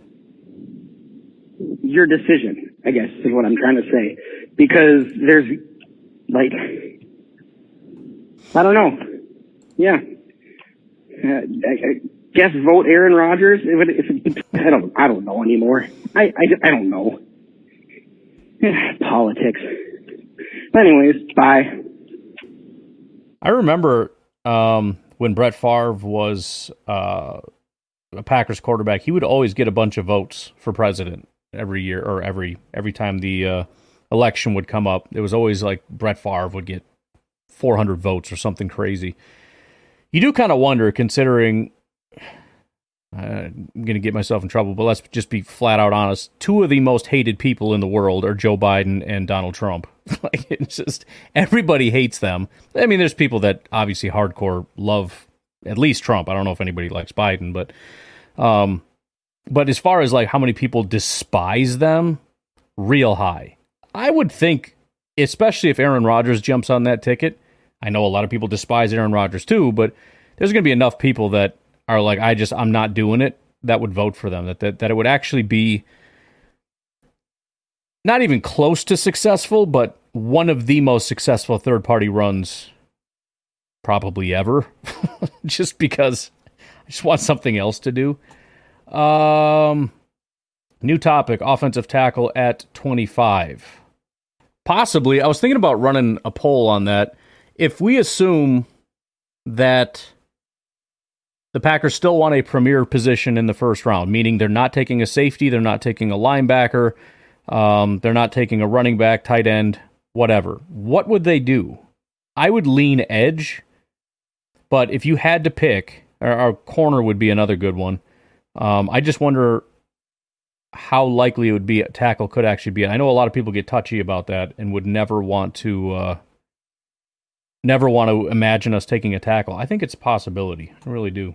your decision, I guess is what I'm trying to say. Because there's, like, I don't know. Yeah. Uh, I, I guess vote Aaron Rodgers. If it, if it, I don't, I don't know anymore. I, I, I don't know. Politics. Anyways, bye. I remember, um, when Brett Favre was uh, a Packers quarterback, he would always get a bunch of votes for president every year, or every every time the uh, election would come up. It was always like Brett Favre would get four hundred votes or something crazy. You do kind of wonder, considering, uh, I'm going to get myself in trouble, but let's just be flat out honest. Two of the most hated people in the world are Joe Biden and Donald Trump. Like, it's just, everybody hates them. I mean, there's people that obviously hardcore love at least Trump. I don't know if anybody likes Biden, but um, but as far as like how many people despise them, real high. I would think, especially if Aaron Rodgers jumps on that ticket. I know a lot of people despise Aaron Rodgers too, but there's going to be enough people that are like, I just, I'm not doing it, that would vote for them. That that, that it would actually be not even close to successful, but one of the most successful third-party runs probably ever, just because I just want something else to do. Um, new topic, offensive tackle at twenty-five. Possibly, I was thinking about running a poll on that. If we assume that the Packers still want a premier position in the first round, meaning they're not taking a safety, they're not taking a linebacker, um, they're not taking a running back, tight end, whatever. What would they do? I would lean edge, but if you had to pick, our, our corner would be another good one. Um, I just wonder how likely it would be a tackle could actually be. And I know a lot of people get touchy about that and would never want to uh, never want to imagine us taking a tackle. I think it's a possibility. I really do.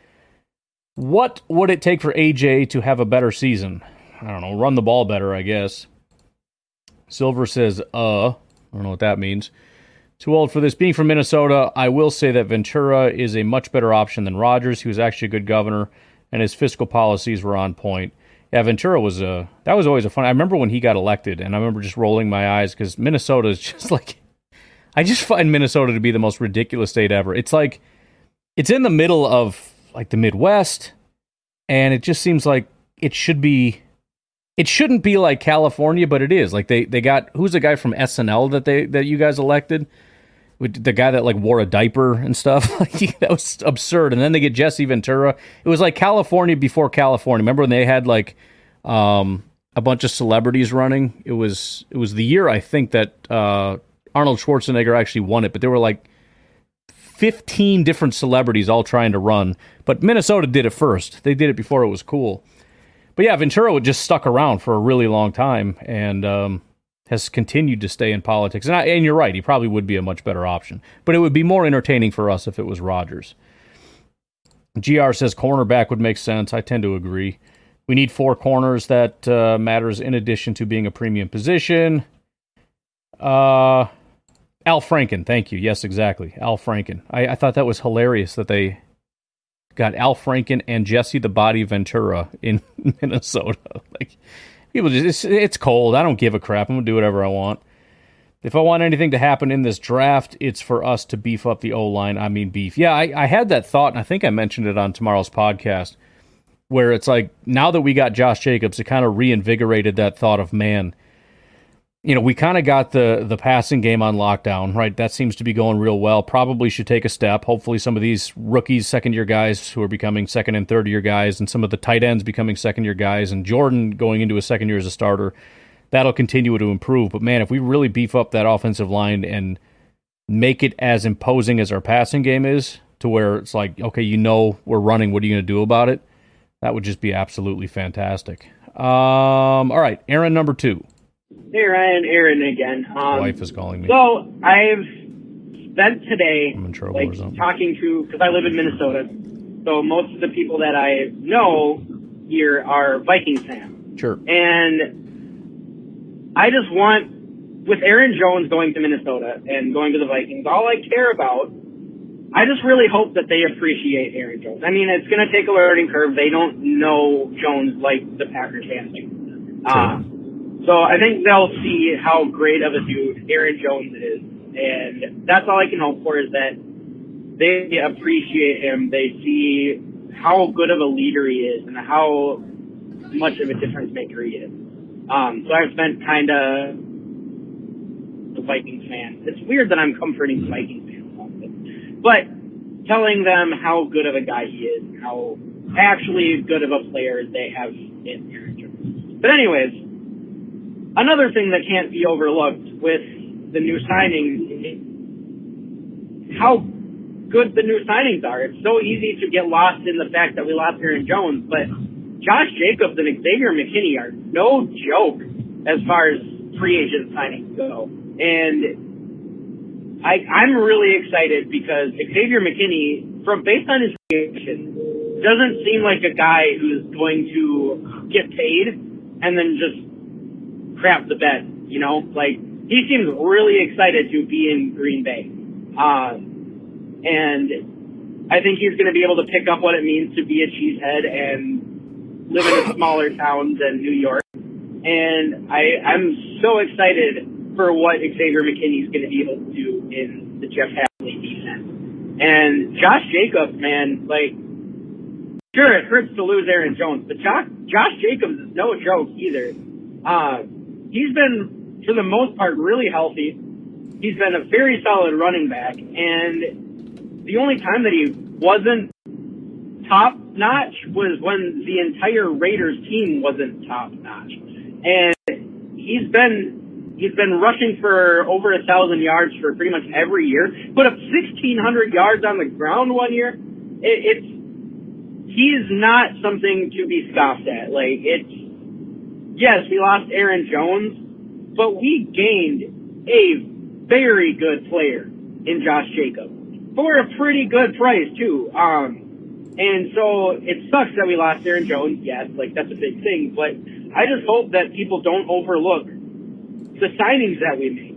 What would it take for A J to have a better season? I don't know, run the ball better, I guess. Silver says, uh, I don't know what that means. Too old for this. Being from Minnesota, I will say that Ventura is a much better option than Rodgers. He was actually a good governor, and his fiscal policies were on point. Yeah, Ventura was a, that was always a fun, I remember when he got elected, and I remember just rolling my eyes, because Minnesota is just like, I just find Minnesota to be the most ridiculous state ever. It's like, it's in the middle of, like, the Midwest, and it just seems like it should be, it shouldn't be like California, but it is. Like, they, they got, who's the guy from S N L that they that you guys elected? The guy that, like, wore a diaper and stuff. That was absurd. And then they get Jesse Ventura. It was like California before California. Remember when they had, like, um, a bunch of celebrities running? It was it was the year, I think, that uh, Arnold Schwarzenegger actually won it. But there were, like, fifteen different celebrities all trying to run. But Minnesota did it first. They did it before it was cool. But yeah, Ventura would just stuck around for a really long time and um, has continued to stay in politics. And, I, and you're right, he probably would be a much better option. But it would be more entertaining for us if it was Rodgers. G R says cornerback would make sense. I tend to agree. We need four corners. That uh, matters in addition to being a premium position. Uh, Al Franken, thank you. Yes, exactly. Al Franken. I, I thought that was hilarious that they got Al Franken and Jesse the Body Ventura in Minnesota. Like, people just, it's, it's cold. I don't give a crap. I'm going to do whatever I want. If I want anything to happen in this draft, it's for us to beef up the O-line. I mean, beef. Yeah, I, I had that thought, and I think I mentioned it on tomorrow's podcast, where it's like, now that we got Josh Jacobs, it kind of reinvigorated that thought of, man, you know, we kind of got the the passing game on lockdown, right? That seems to be going real well. Probably should take a step. Hopefully some of these rookies, second-year guys who are becoming second- and third-year guys, and some of the tight ends becoming second-year guys, and Jordan going into his second year as a starter, that'll continue to improve. But, man, if we really beef up that offensive line and make it as imposing as our passing game is to where it's like, okay, you know we're running. What are you going to do about it? That would just be absolutely fantastic. Um, all right, Aaron number two. Hey, Ryan, Aaron again. Um, My wife is calling me. So I've spent today I'm in trouble like or something. talking to, because I live in Minnesota, so most of the people that I know here are Vikings fans. Sure. And I just want, with Aaron Jones going to Minnesota and going to the Vikings, all I care about, I just really hope that they appreciate Aaron Jones. I mean, it's going to take a learning curve. They don't know Jones like the Packers fans do. Uh, so I think they'll see how great of a dude Aaron Jones is. And that's all I can hope for, is that they appreciate him. They see how good of a leader he is and how much of a difference maker he is. Um, so I've spent kind of the Vikings fans. It's weird that I'm comforting the Vikings fans. But telling them how good of a guy he is, how actually good of a player they have in Aaron Jones. But anyways, another thing that can't be overlooked with the new signings is how good the new signings are. It's so easy to get lost in the fact that we lost Aaron Jones, but Josh Jacobs and Xavier McKinney are no joke as far as free agent signings go. And I, I'm really excited because Xavier McKinney, from based on his reaction, doesn't seem like a guy who's going to get paid and then just crap the bed, you know? Like, he seems really excited to be in Green Bay. Uh, and I think he's going to be able to pick up what it means to be a cheesehead and live in a smaller town than New York. And I, I'm so excited for what Xavier McKinney is going to be able to do in the Jeff Hadley defense. And Josh Jacobs, man, like, sure, it hurts to lose Aaron Jones, but Josh, Josh Jacobs is no joke either. Uh, he's been, for the most part, really healthy. He's been a very solid running back, and the only time that he wasn't top-notch was when the entire Raiders team wasn't top-notch. And he's been He's been rushing for over a thousand yards for pretty much every year. Put up sixteen hundred yards on the ground one year. It, it's he's not something to be scoffed at. Like, it's yes, we lost Aaron Jones, but we gained a very good player in Josh Jacobs for a pretty good price too. Um, and so it sucks that we lost Aaron Jones. Yes, like that's a big thing. But I just hope that people don't overlook the signings that we made.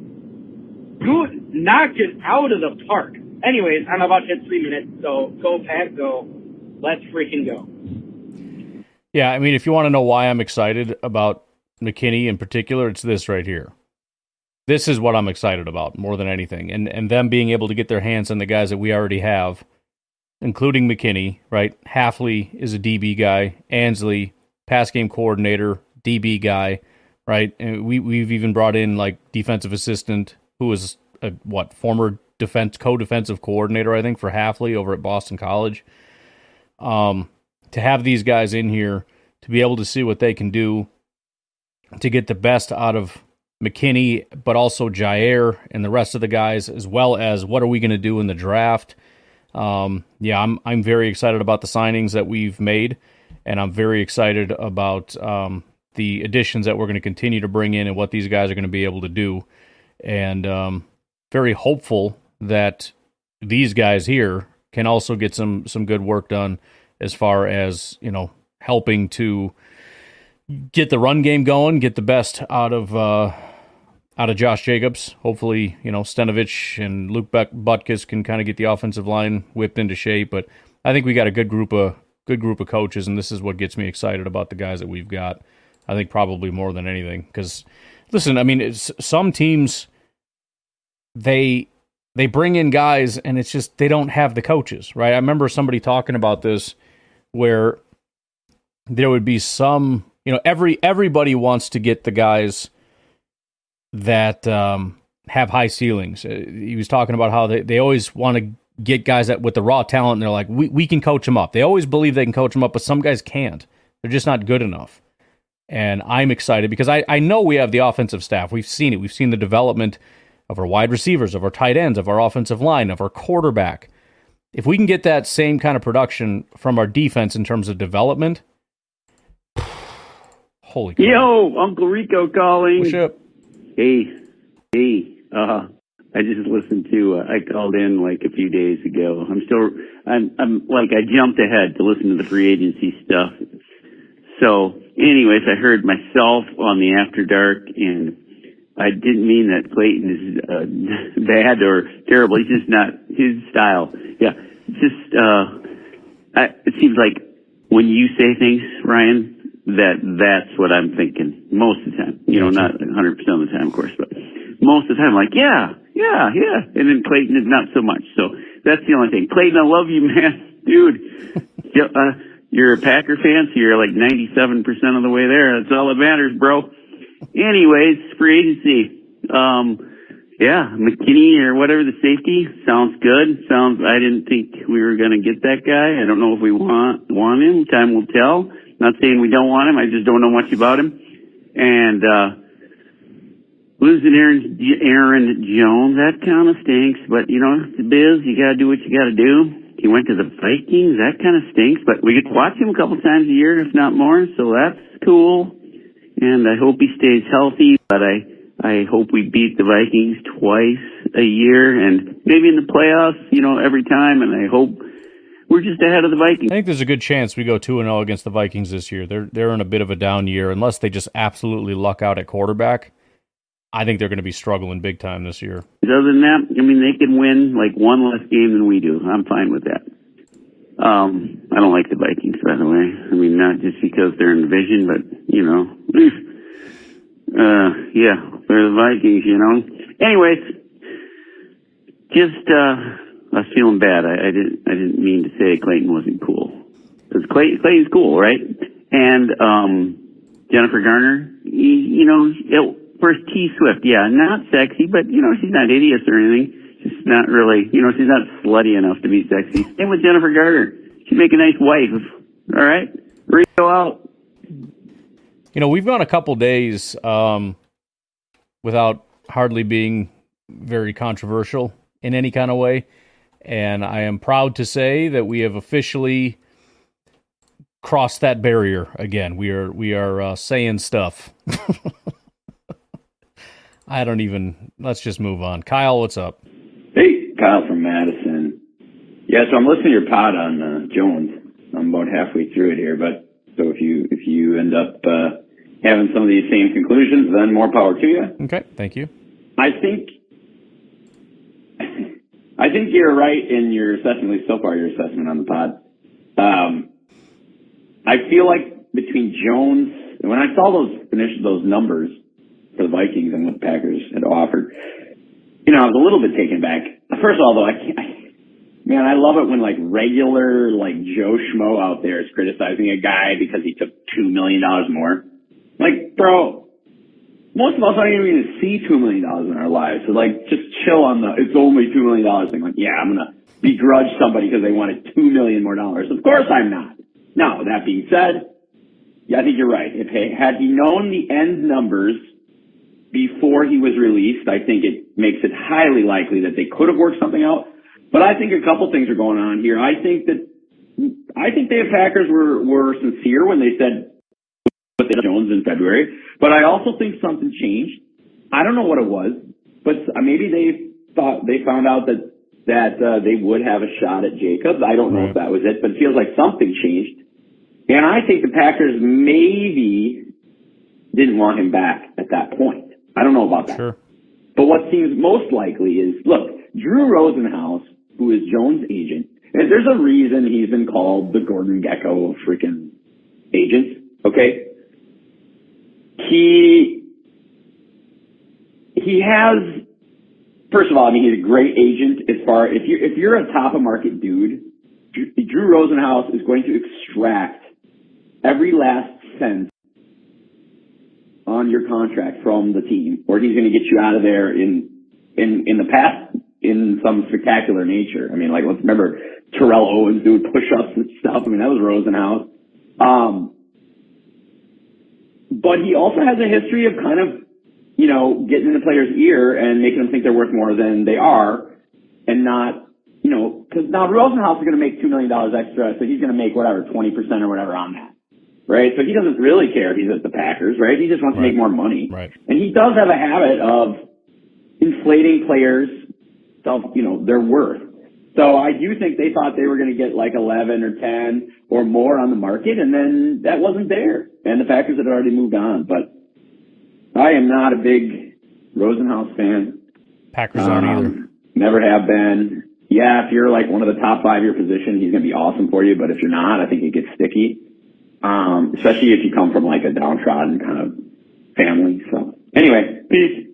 You knocked it out of the park. Anyways, I'm about to hit three minutes, so go, Pat, go. Let's freaking go. Yeah, I mean, if you want to know why I'm excited about McKinney in particular, it's this right here. This is what I'm excited about more than anything. And and them being able to get their hands on the guys that we already have, including McKinney, right? Hafley is a D B guy. Ansley, pass game coordinator, D B guy. Right, and we we've even brought in like defensive assistant, who was a what former defense co-defensive coordinator, I think, for Hafley over at Boston College. Um, to have these guys in here to be able to see what they can do to get the best out of McKinney, but also Jair and the rest of the guys, as well as what are we going to do in the draft. Um, yeah, I'm I'm very excited about the signings that we've made, and I'm very excited about. Um, the additions that we're going to continue to bring in and what these guys are going to be able to do. And um, very hopeful that these guys here can also get some some good work done as far as, you know, helping to get the run game going, get the best out of uh, out of Josh Jacobs. Hopefully, you know, Stenovich and Luke Butkus can kind of get the offensive line whipped into shape. But I think we got a good group of good group of coaches, and this is what gets me excited about the guys that we've got. I think probably more than anything, because listen, I mean, it's, some teams they they bring in guys and it's just they don't have the coaches, right? I remember somebody talking about this where there would be some, you know, every everybody wants to get the guys that um, have high ceilings. He was talking about how they, they always want to get guys that with the raw talent, and they're like, we we can coach them up. They always believe they can coach them up, but some guys can't. They're just not good enough. And I'm excited because I, I know we have the offensive staff. We've seen it. We've seen the development of our wide receivers, of our tight ends, of our offensive line, of our quarterback. if we can get that same kind of production from our defense in terms of development, holy crap. Yo, Uncle Rico calling. What's up? Hey, hey, uh, I just listened to, uh, I called in like a few days ago. I'm still, I'm, I'm like, I jumped ahead to listen to the free agency stuff. So anyways, I heard myself on the After Dark, and I didn't mean that Clayton is uh, bad or terrible. He's just not his style. Yeah, just, uh, I, it seems like when you say things, Ryan, that that's what I'm thinking most of the time. You know, not one hundred percent of the time, of course, but most of the time, like, yeah, yeah, yeah. And then Clayton is not so much. So that's the only thing. Clayton, I love you, man. Dude, uh, you're a Packer fan, so you're like ninety-seven percent of the way there. That's all that matters, bro. Anyways, free agency. Um, yeah, McKinney or whatever, the safety, sounds good. Sounds, I didn't think we were going to get that guy. I don't know if we want, want him. Time will tell. Not saying we don't want him. I just don't know much about him. And, uh, losing Aaron, Aaron Jones, that kind of stinks. But, you know, it's the biz. You got to do what you got to do. He went to the Vikings. That kind of stinks. But we get to watch him a couple times a year, if not more. So that's cool. And I hope he stays healthy. But I, I hope we beat the Vikings twice a year. And maybe in the playoffs, you know, every time. And I hope we're just ahead of the Vikings. I think there's a good chance we go two and oh against the Vikings this year. They're they're in a bit of a down year. Unless they just absolutely luck out at quarterback, I think they're going to be struggling big time this year. Other than that, I mean, they can win like one less game than we do. I'm fine with that. Um, I don't like the Vikings, by the way. I mean, not just because they're in the division, but, you know, uh, yeah, they're the Vikings, you know. Anyways, just, uh, I was feeling bad. I, I didn't. I didn't mean to say Clayton wasn't cool, because Clay, Clayton's cool, right? And um, Jennifer Garner, he, you know, it, first T Swift, yeah, not sexy, but you know, she's not hideous or anything. She's not really, you know, she's not slutty enough to be sexy. Same with Jennifer Garner. She'd make a nice wife. All right, Rico out. You know, we've gone a couple days um, without hardly being very controversial in any kind of way. And I am proud to say that we have officially crossed that barrier again. We are we are uh, saying stuff. I don't even. Let's just move on. Kyle, what's up? Hey, Kyle from Madison. Yeah, so I'm listening to your pod on uh, Jones. I'm about halfway through it here, but so if you if you end up uh, having some of these same conclusions, then more power to you. Okay, thank you. I think. I think you're right in your assessment, at least so far, your assessment on the pod. Um, I feel like between Jones, and when I saw those initial, those numbers for the Vikings and what the Packers had offered, you know, I was a little bit taken back. First of all, though, I can't, I, man, I love it when like regular, like Joe Schmo out there is criticizing a guy because he took two million dollars more. Like, bro, most of us aren't even going to see two million dollars in our lives. So, like, just chill on the, it's only two million dollars thing. Like, yeah, I'm going to begrudge somebody because they wanted two million dollars more dollars. Of course I'm not. Now, that being said, yeah, I think you're right. If he, had he known the end numbers before he was released, I think it makes it highly likely that they could have worked something out. But I think a couple things are going on here. I think that, I think the Packers were, were sincere when they said, with Jones in February, but I also think something changed. I don't know what it was, but maybe they thought they found out that that uh, they would have a shot at Jacobs. I don't know if that was it, but it feels like something changed. And I think the Packers maybe didn't want him back at that point. I don't know about that. Sure. But what seems most likely is, look, Drew Rosenhaus, who is Jones' agent, and there's a reason he's been called the Gordon Gekko of freaking agents, okay? He, he has, first of all, I mean, he's a great agent as far, if you're, if you're a top of market dude, Drew, Drew Rosenhaus is going to extract every last cent on your contract from the team, or he's going to get you out of there in, in, in the past, in some spectacular nature. I mean, like, let's remember Terrell Owens doing push-ups and stuff. I mean, that was Rosenhaus. Um, but he also has a history of kind of, you know, getting in the player's ear and making them think they're worth more than they are, and not, you know, because now Rosenhaus is going to make two million dollars extra, so he's going to make whatever, twenty percent or whatever on that. Right? So he doesn't really care if he's at the Packers, right? He just wants right. to make more money. Right. And he does have a habit of inflating players' self, you know, their worth. So I do think they thought they were going to get like eleven or ten or more on the market, and then that wasn't there. And the Packers had already moved on. But I am not a big Rosenhaus fan. Packers aren't um, either. Never have been. Yeah, if you're like one of the top five your position, he's going to be awesome for you. But if you're not, I think it gets sticky. Um, especially if you come from like a downtrodden kind of family. So anyway, peace.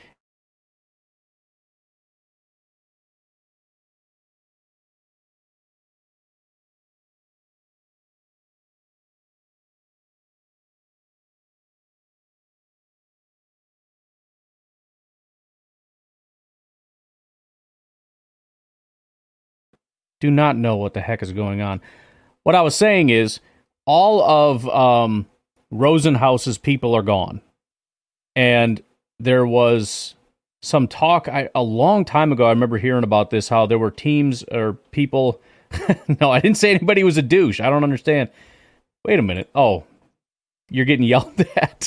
Do not know what the heck is going on. What I was saying is, all of um, Rosenhaus's people are gone. And there was some talk I, a long time ago, I remember hearing about this, how there were teams or people... no, I didn't say anybody was a douche. I don't understand. Wait a minute. Oh, you're getting yelled at.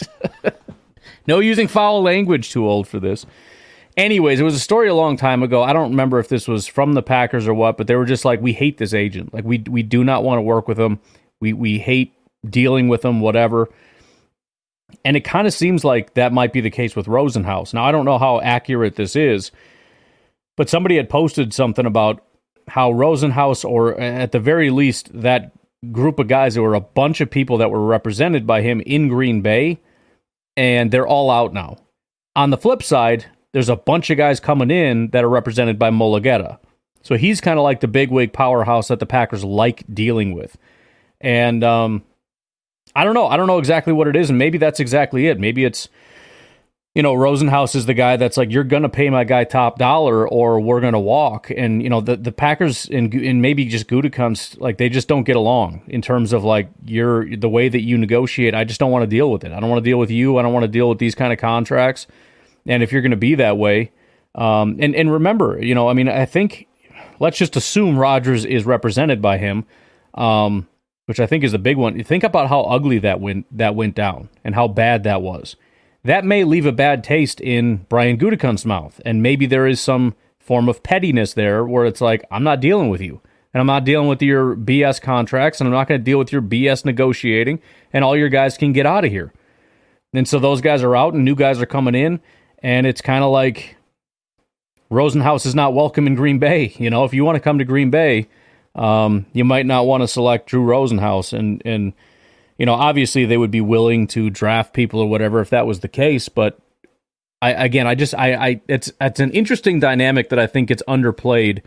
No using foul language, too old for this. Anyways, it was a story a long time ago. I don't remember if this was from the Packers or what, but they were just like, we hate this agent. Like, we we do not want to work with him. We we hate dealing with him, whatever. And it kind of seems like that might be the case with Rosenhaus. Now, I don't know how accurate this is, but somebody had posted something about how Rosenhaus, or at the very least, that group of guys, there were a bunch of people that were represented by him in Green Bay, and they're all out now. On the flip side, there's a bunch of guys coming in that are represented by Mulugeta. So he's kind of like the bigwig powerhouse that the Packers like dealing with. And um, I don't know. I don't know exactly what it is, and maybe that's exactly it. Maybe it's, you know, Rosenhaus is the guy that's like, you're going to pay my guy top dollar or we're going to walk. And, you know, the, the Packers and, and maybe just Gutekunst, like, they just don't get along in terms of, like, you're, the way that you negotiate. I just don't want to deal with it. I don't want to deal with you. I don't want to deal with these kind of contracts. And if you're going to be that way, um, and, and remember, you know, I mean, I think, let's just assume Rodgers is represented by him, um, which I think is the big one. Think about how ugly that went, that went down and how bad that was. That may leave a bad taste in Brian Gutekunst's mouth, and maybe there is some form of pettiness there where it's like, I'm not dealing with you, and I'm not dealing with your B S contracts, and I'm not going to deal with your B S negotiating, and all your guys can get out of here. And so those guys are out, and new guys are coming in. And it's kind of like Rosenhaus is not welcome in Green Bay. You know, if you want to come to Green Bay, um, you might not want to select Drew Rosenhaus. And, and, you know, obviously they would be willing to draft people or whatever if that was the case. But I, again, I just, I, I, it's, it's an interesting dynamic that I think it's underplayed,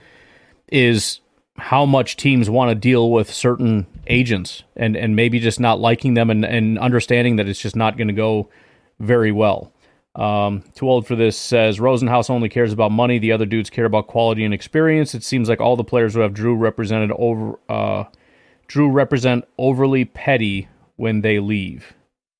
is how much teams want to deal with certain agents and, and maybe just not liking them and, and understanding that it's just not going to go very well. Um, Too Old for This says, Rosenhaus only cares about money. The other dudes care about quality and experience. It seems like all the players who have Drew represented over, uh, Drew represent overly petty when they leave.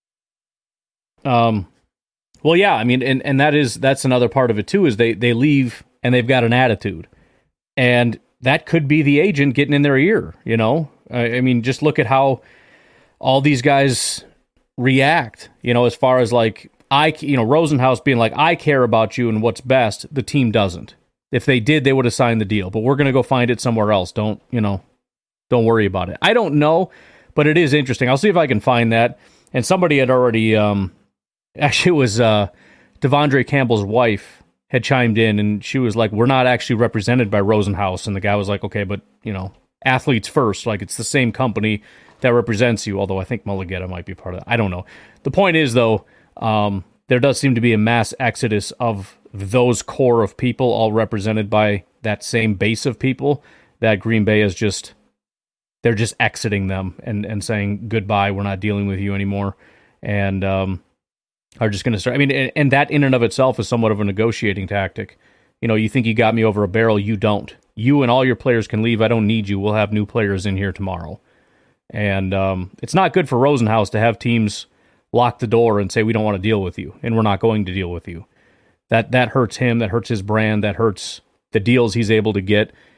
Um, well, yeah, I mean, and, and that is, that's another part of it too, is they, they leave and they've got an attitude, and that could be the agent getting in their ear. You know, I, I mean, just look at how all these guys react, you know, as far as like, I, you know, Rosenhaus being like, I care about you and what's best. The team doesn't. If they did, they would have signed the deal. But we're going to go find it somewhere else. Don't, you know, don't worry about it. I don't know, but it is interesting. I'll see if I can find that. And somebody had already, um, actually it was uh, Devondre Campbell's wife had chimed in, and she was like, we're not actually represented by Rosenhaus. And the guy was like, okay, but, you know, athletes first. Like, it's the same company that represents you, although I think Mulugeta might be part of that. I don't know. The point is, though, Um, there does seem to be a mass exodus of those core of people, all represented by that same base of people, that Green Bay is just, they're just exiting them and, and saying, goodbye, we're not dealing with you anymore. And um, are just going to start. I mean, and, and that in and of itself is somewhat of a negotiating tactic. You know, you think you got me over a barrel, you don't. You and all your players can leave. I don't need you. We'll have new players in here tomorrow. And um, it's not good for Rosenhaus to have teams lock the door and say, we don't want to deal with you, and we're not going to deal with you. That that hurts him, that hurts his brand, that hurts the deals he's able to get,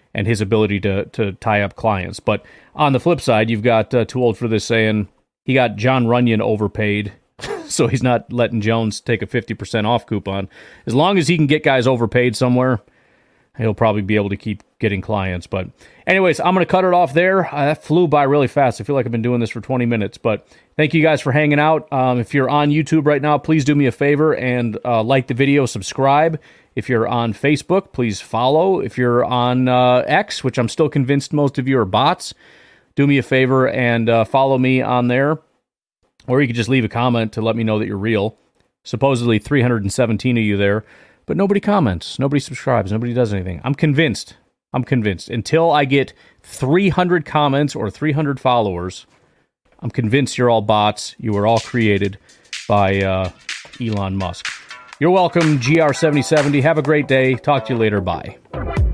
and his ability to to tie up clients. But on the flip side, you've got uh, Too Old for This saying he got John Runyon overpaid, so he's not letting Jones take a fifty percent off coupon. As long as he can get guys overpaid somewhere, he'll probably be able to keep getting clients. But anyways, I'm going to cut it off there. Uh, that flew by really fast. I feel like I've been doing this for twenty minutes, but thank you guys for hanging out. Um, if you're on YouTube right now, please do me a favor and uh, like the video, subscribe. If you're on Facebook, please follow. If you're on uh, X, which I'm still convinced most of you are bots, do me a favor and uh, follow me on there. Or you could just leave a comment to let me know that you're real. Supposedly three hundred seventeen of you there, but nobody comments, nobody subscribes, nobody does anything. I'm convinced. I'm convinced. Until I get three hundred comments or three hundred followers, I'm convinced you're all bots. You were all created by uh, Elon Musk. You're welcome, G R seventy seventy. Have a great day. Talk to you later. Bye.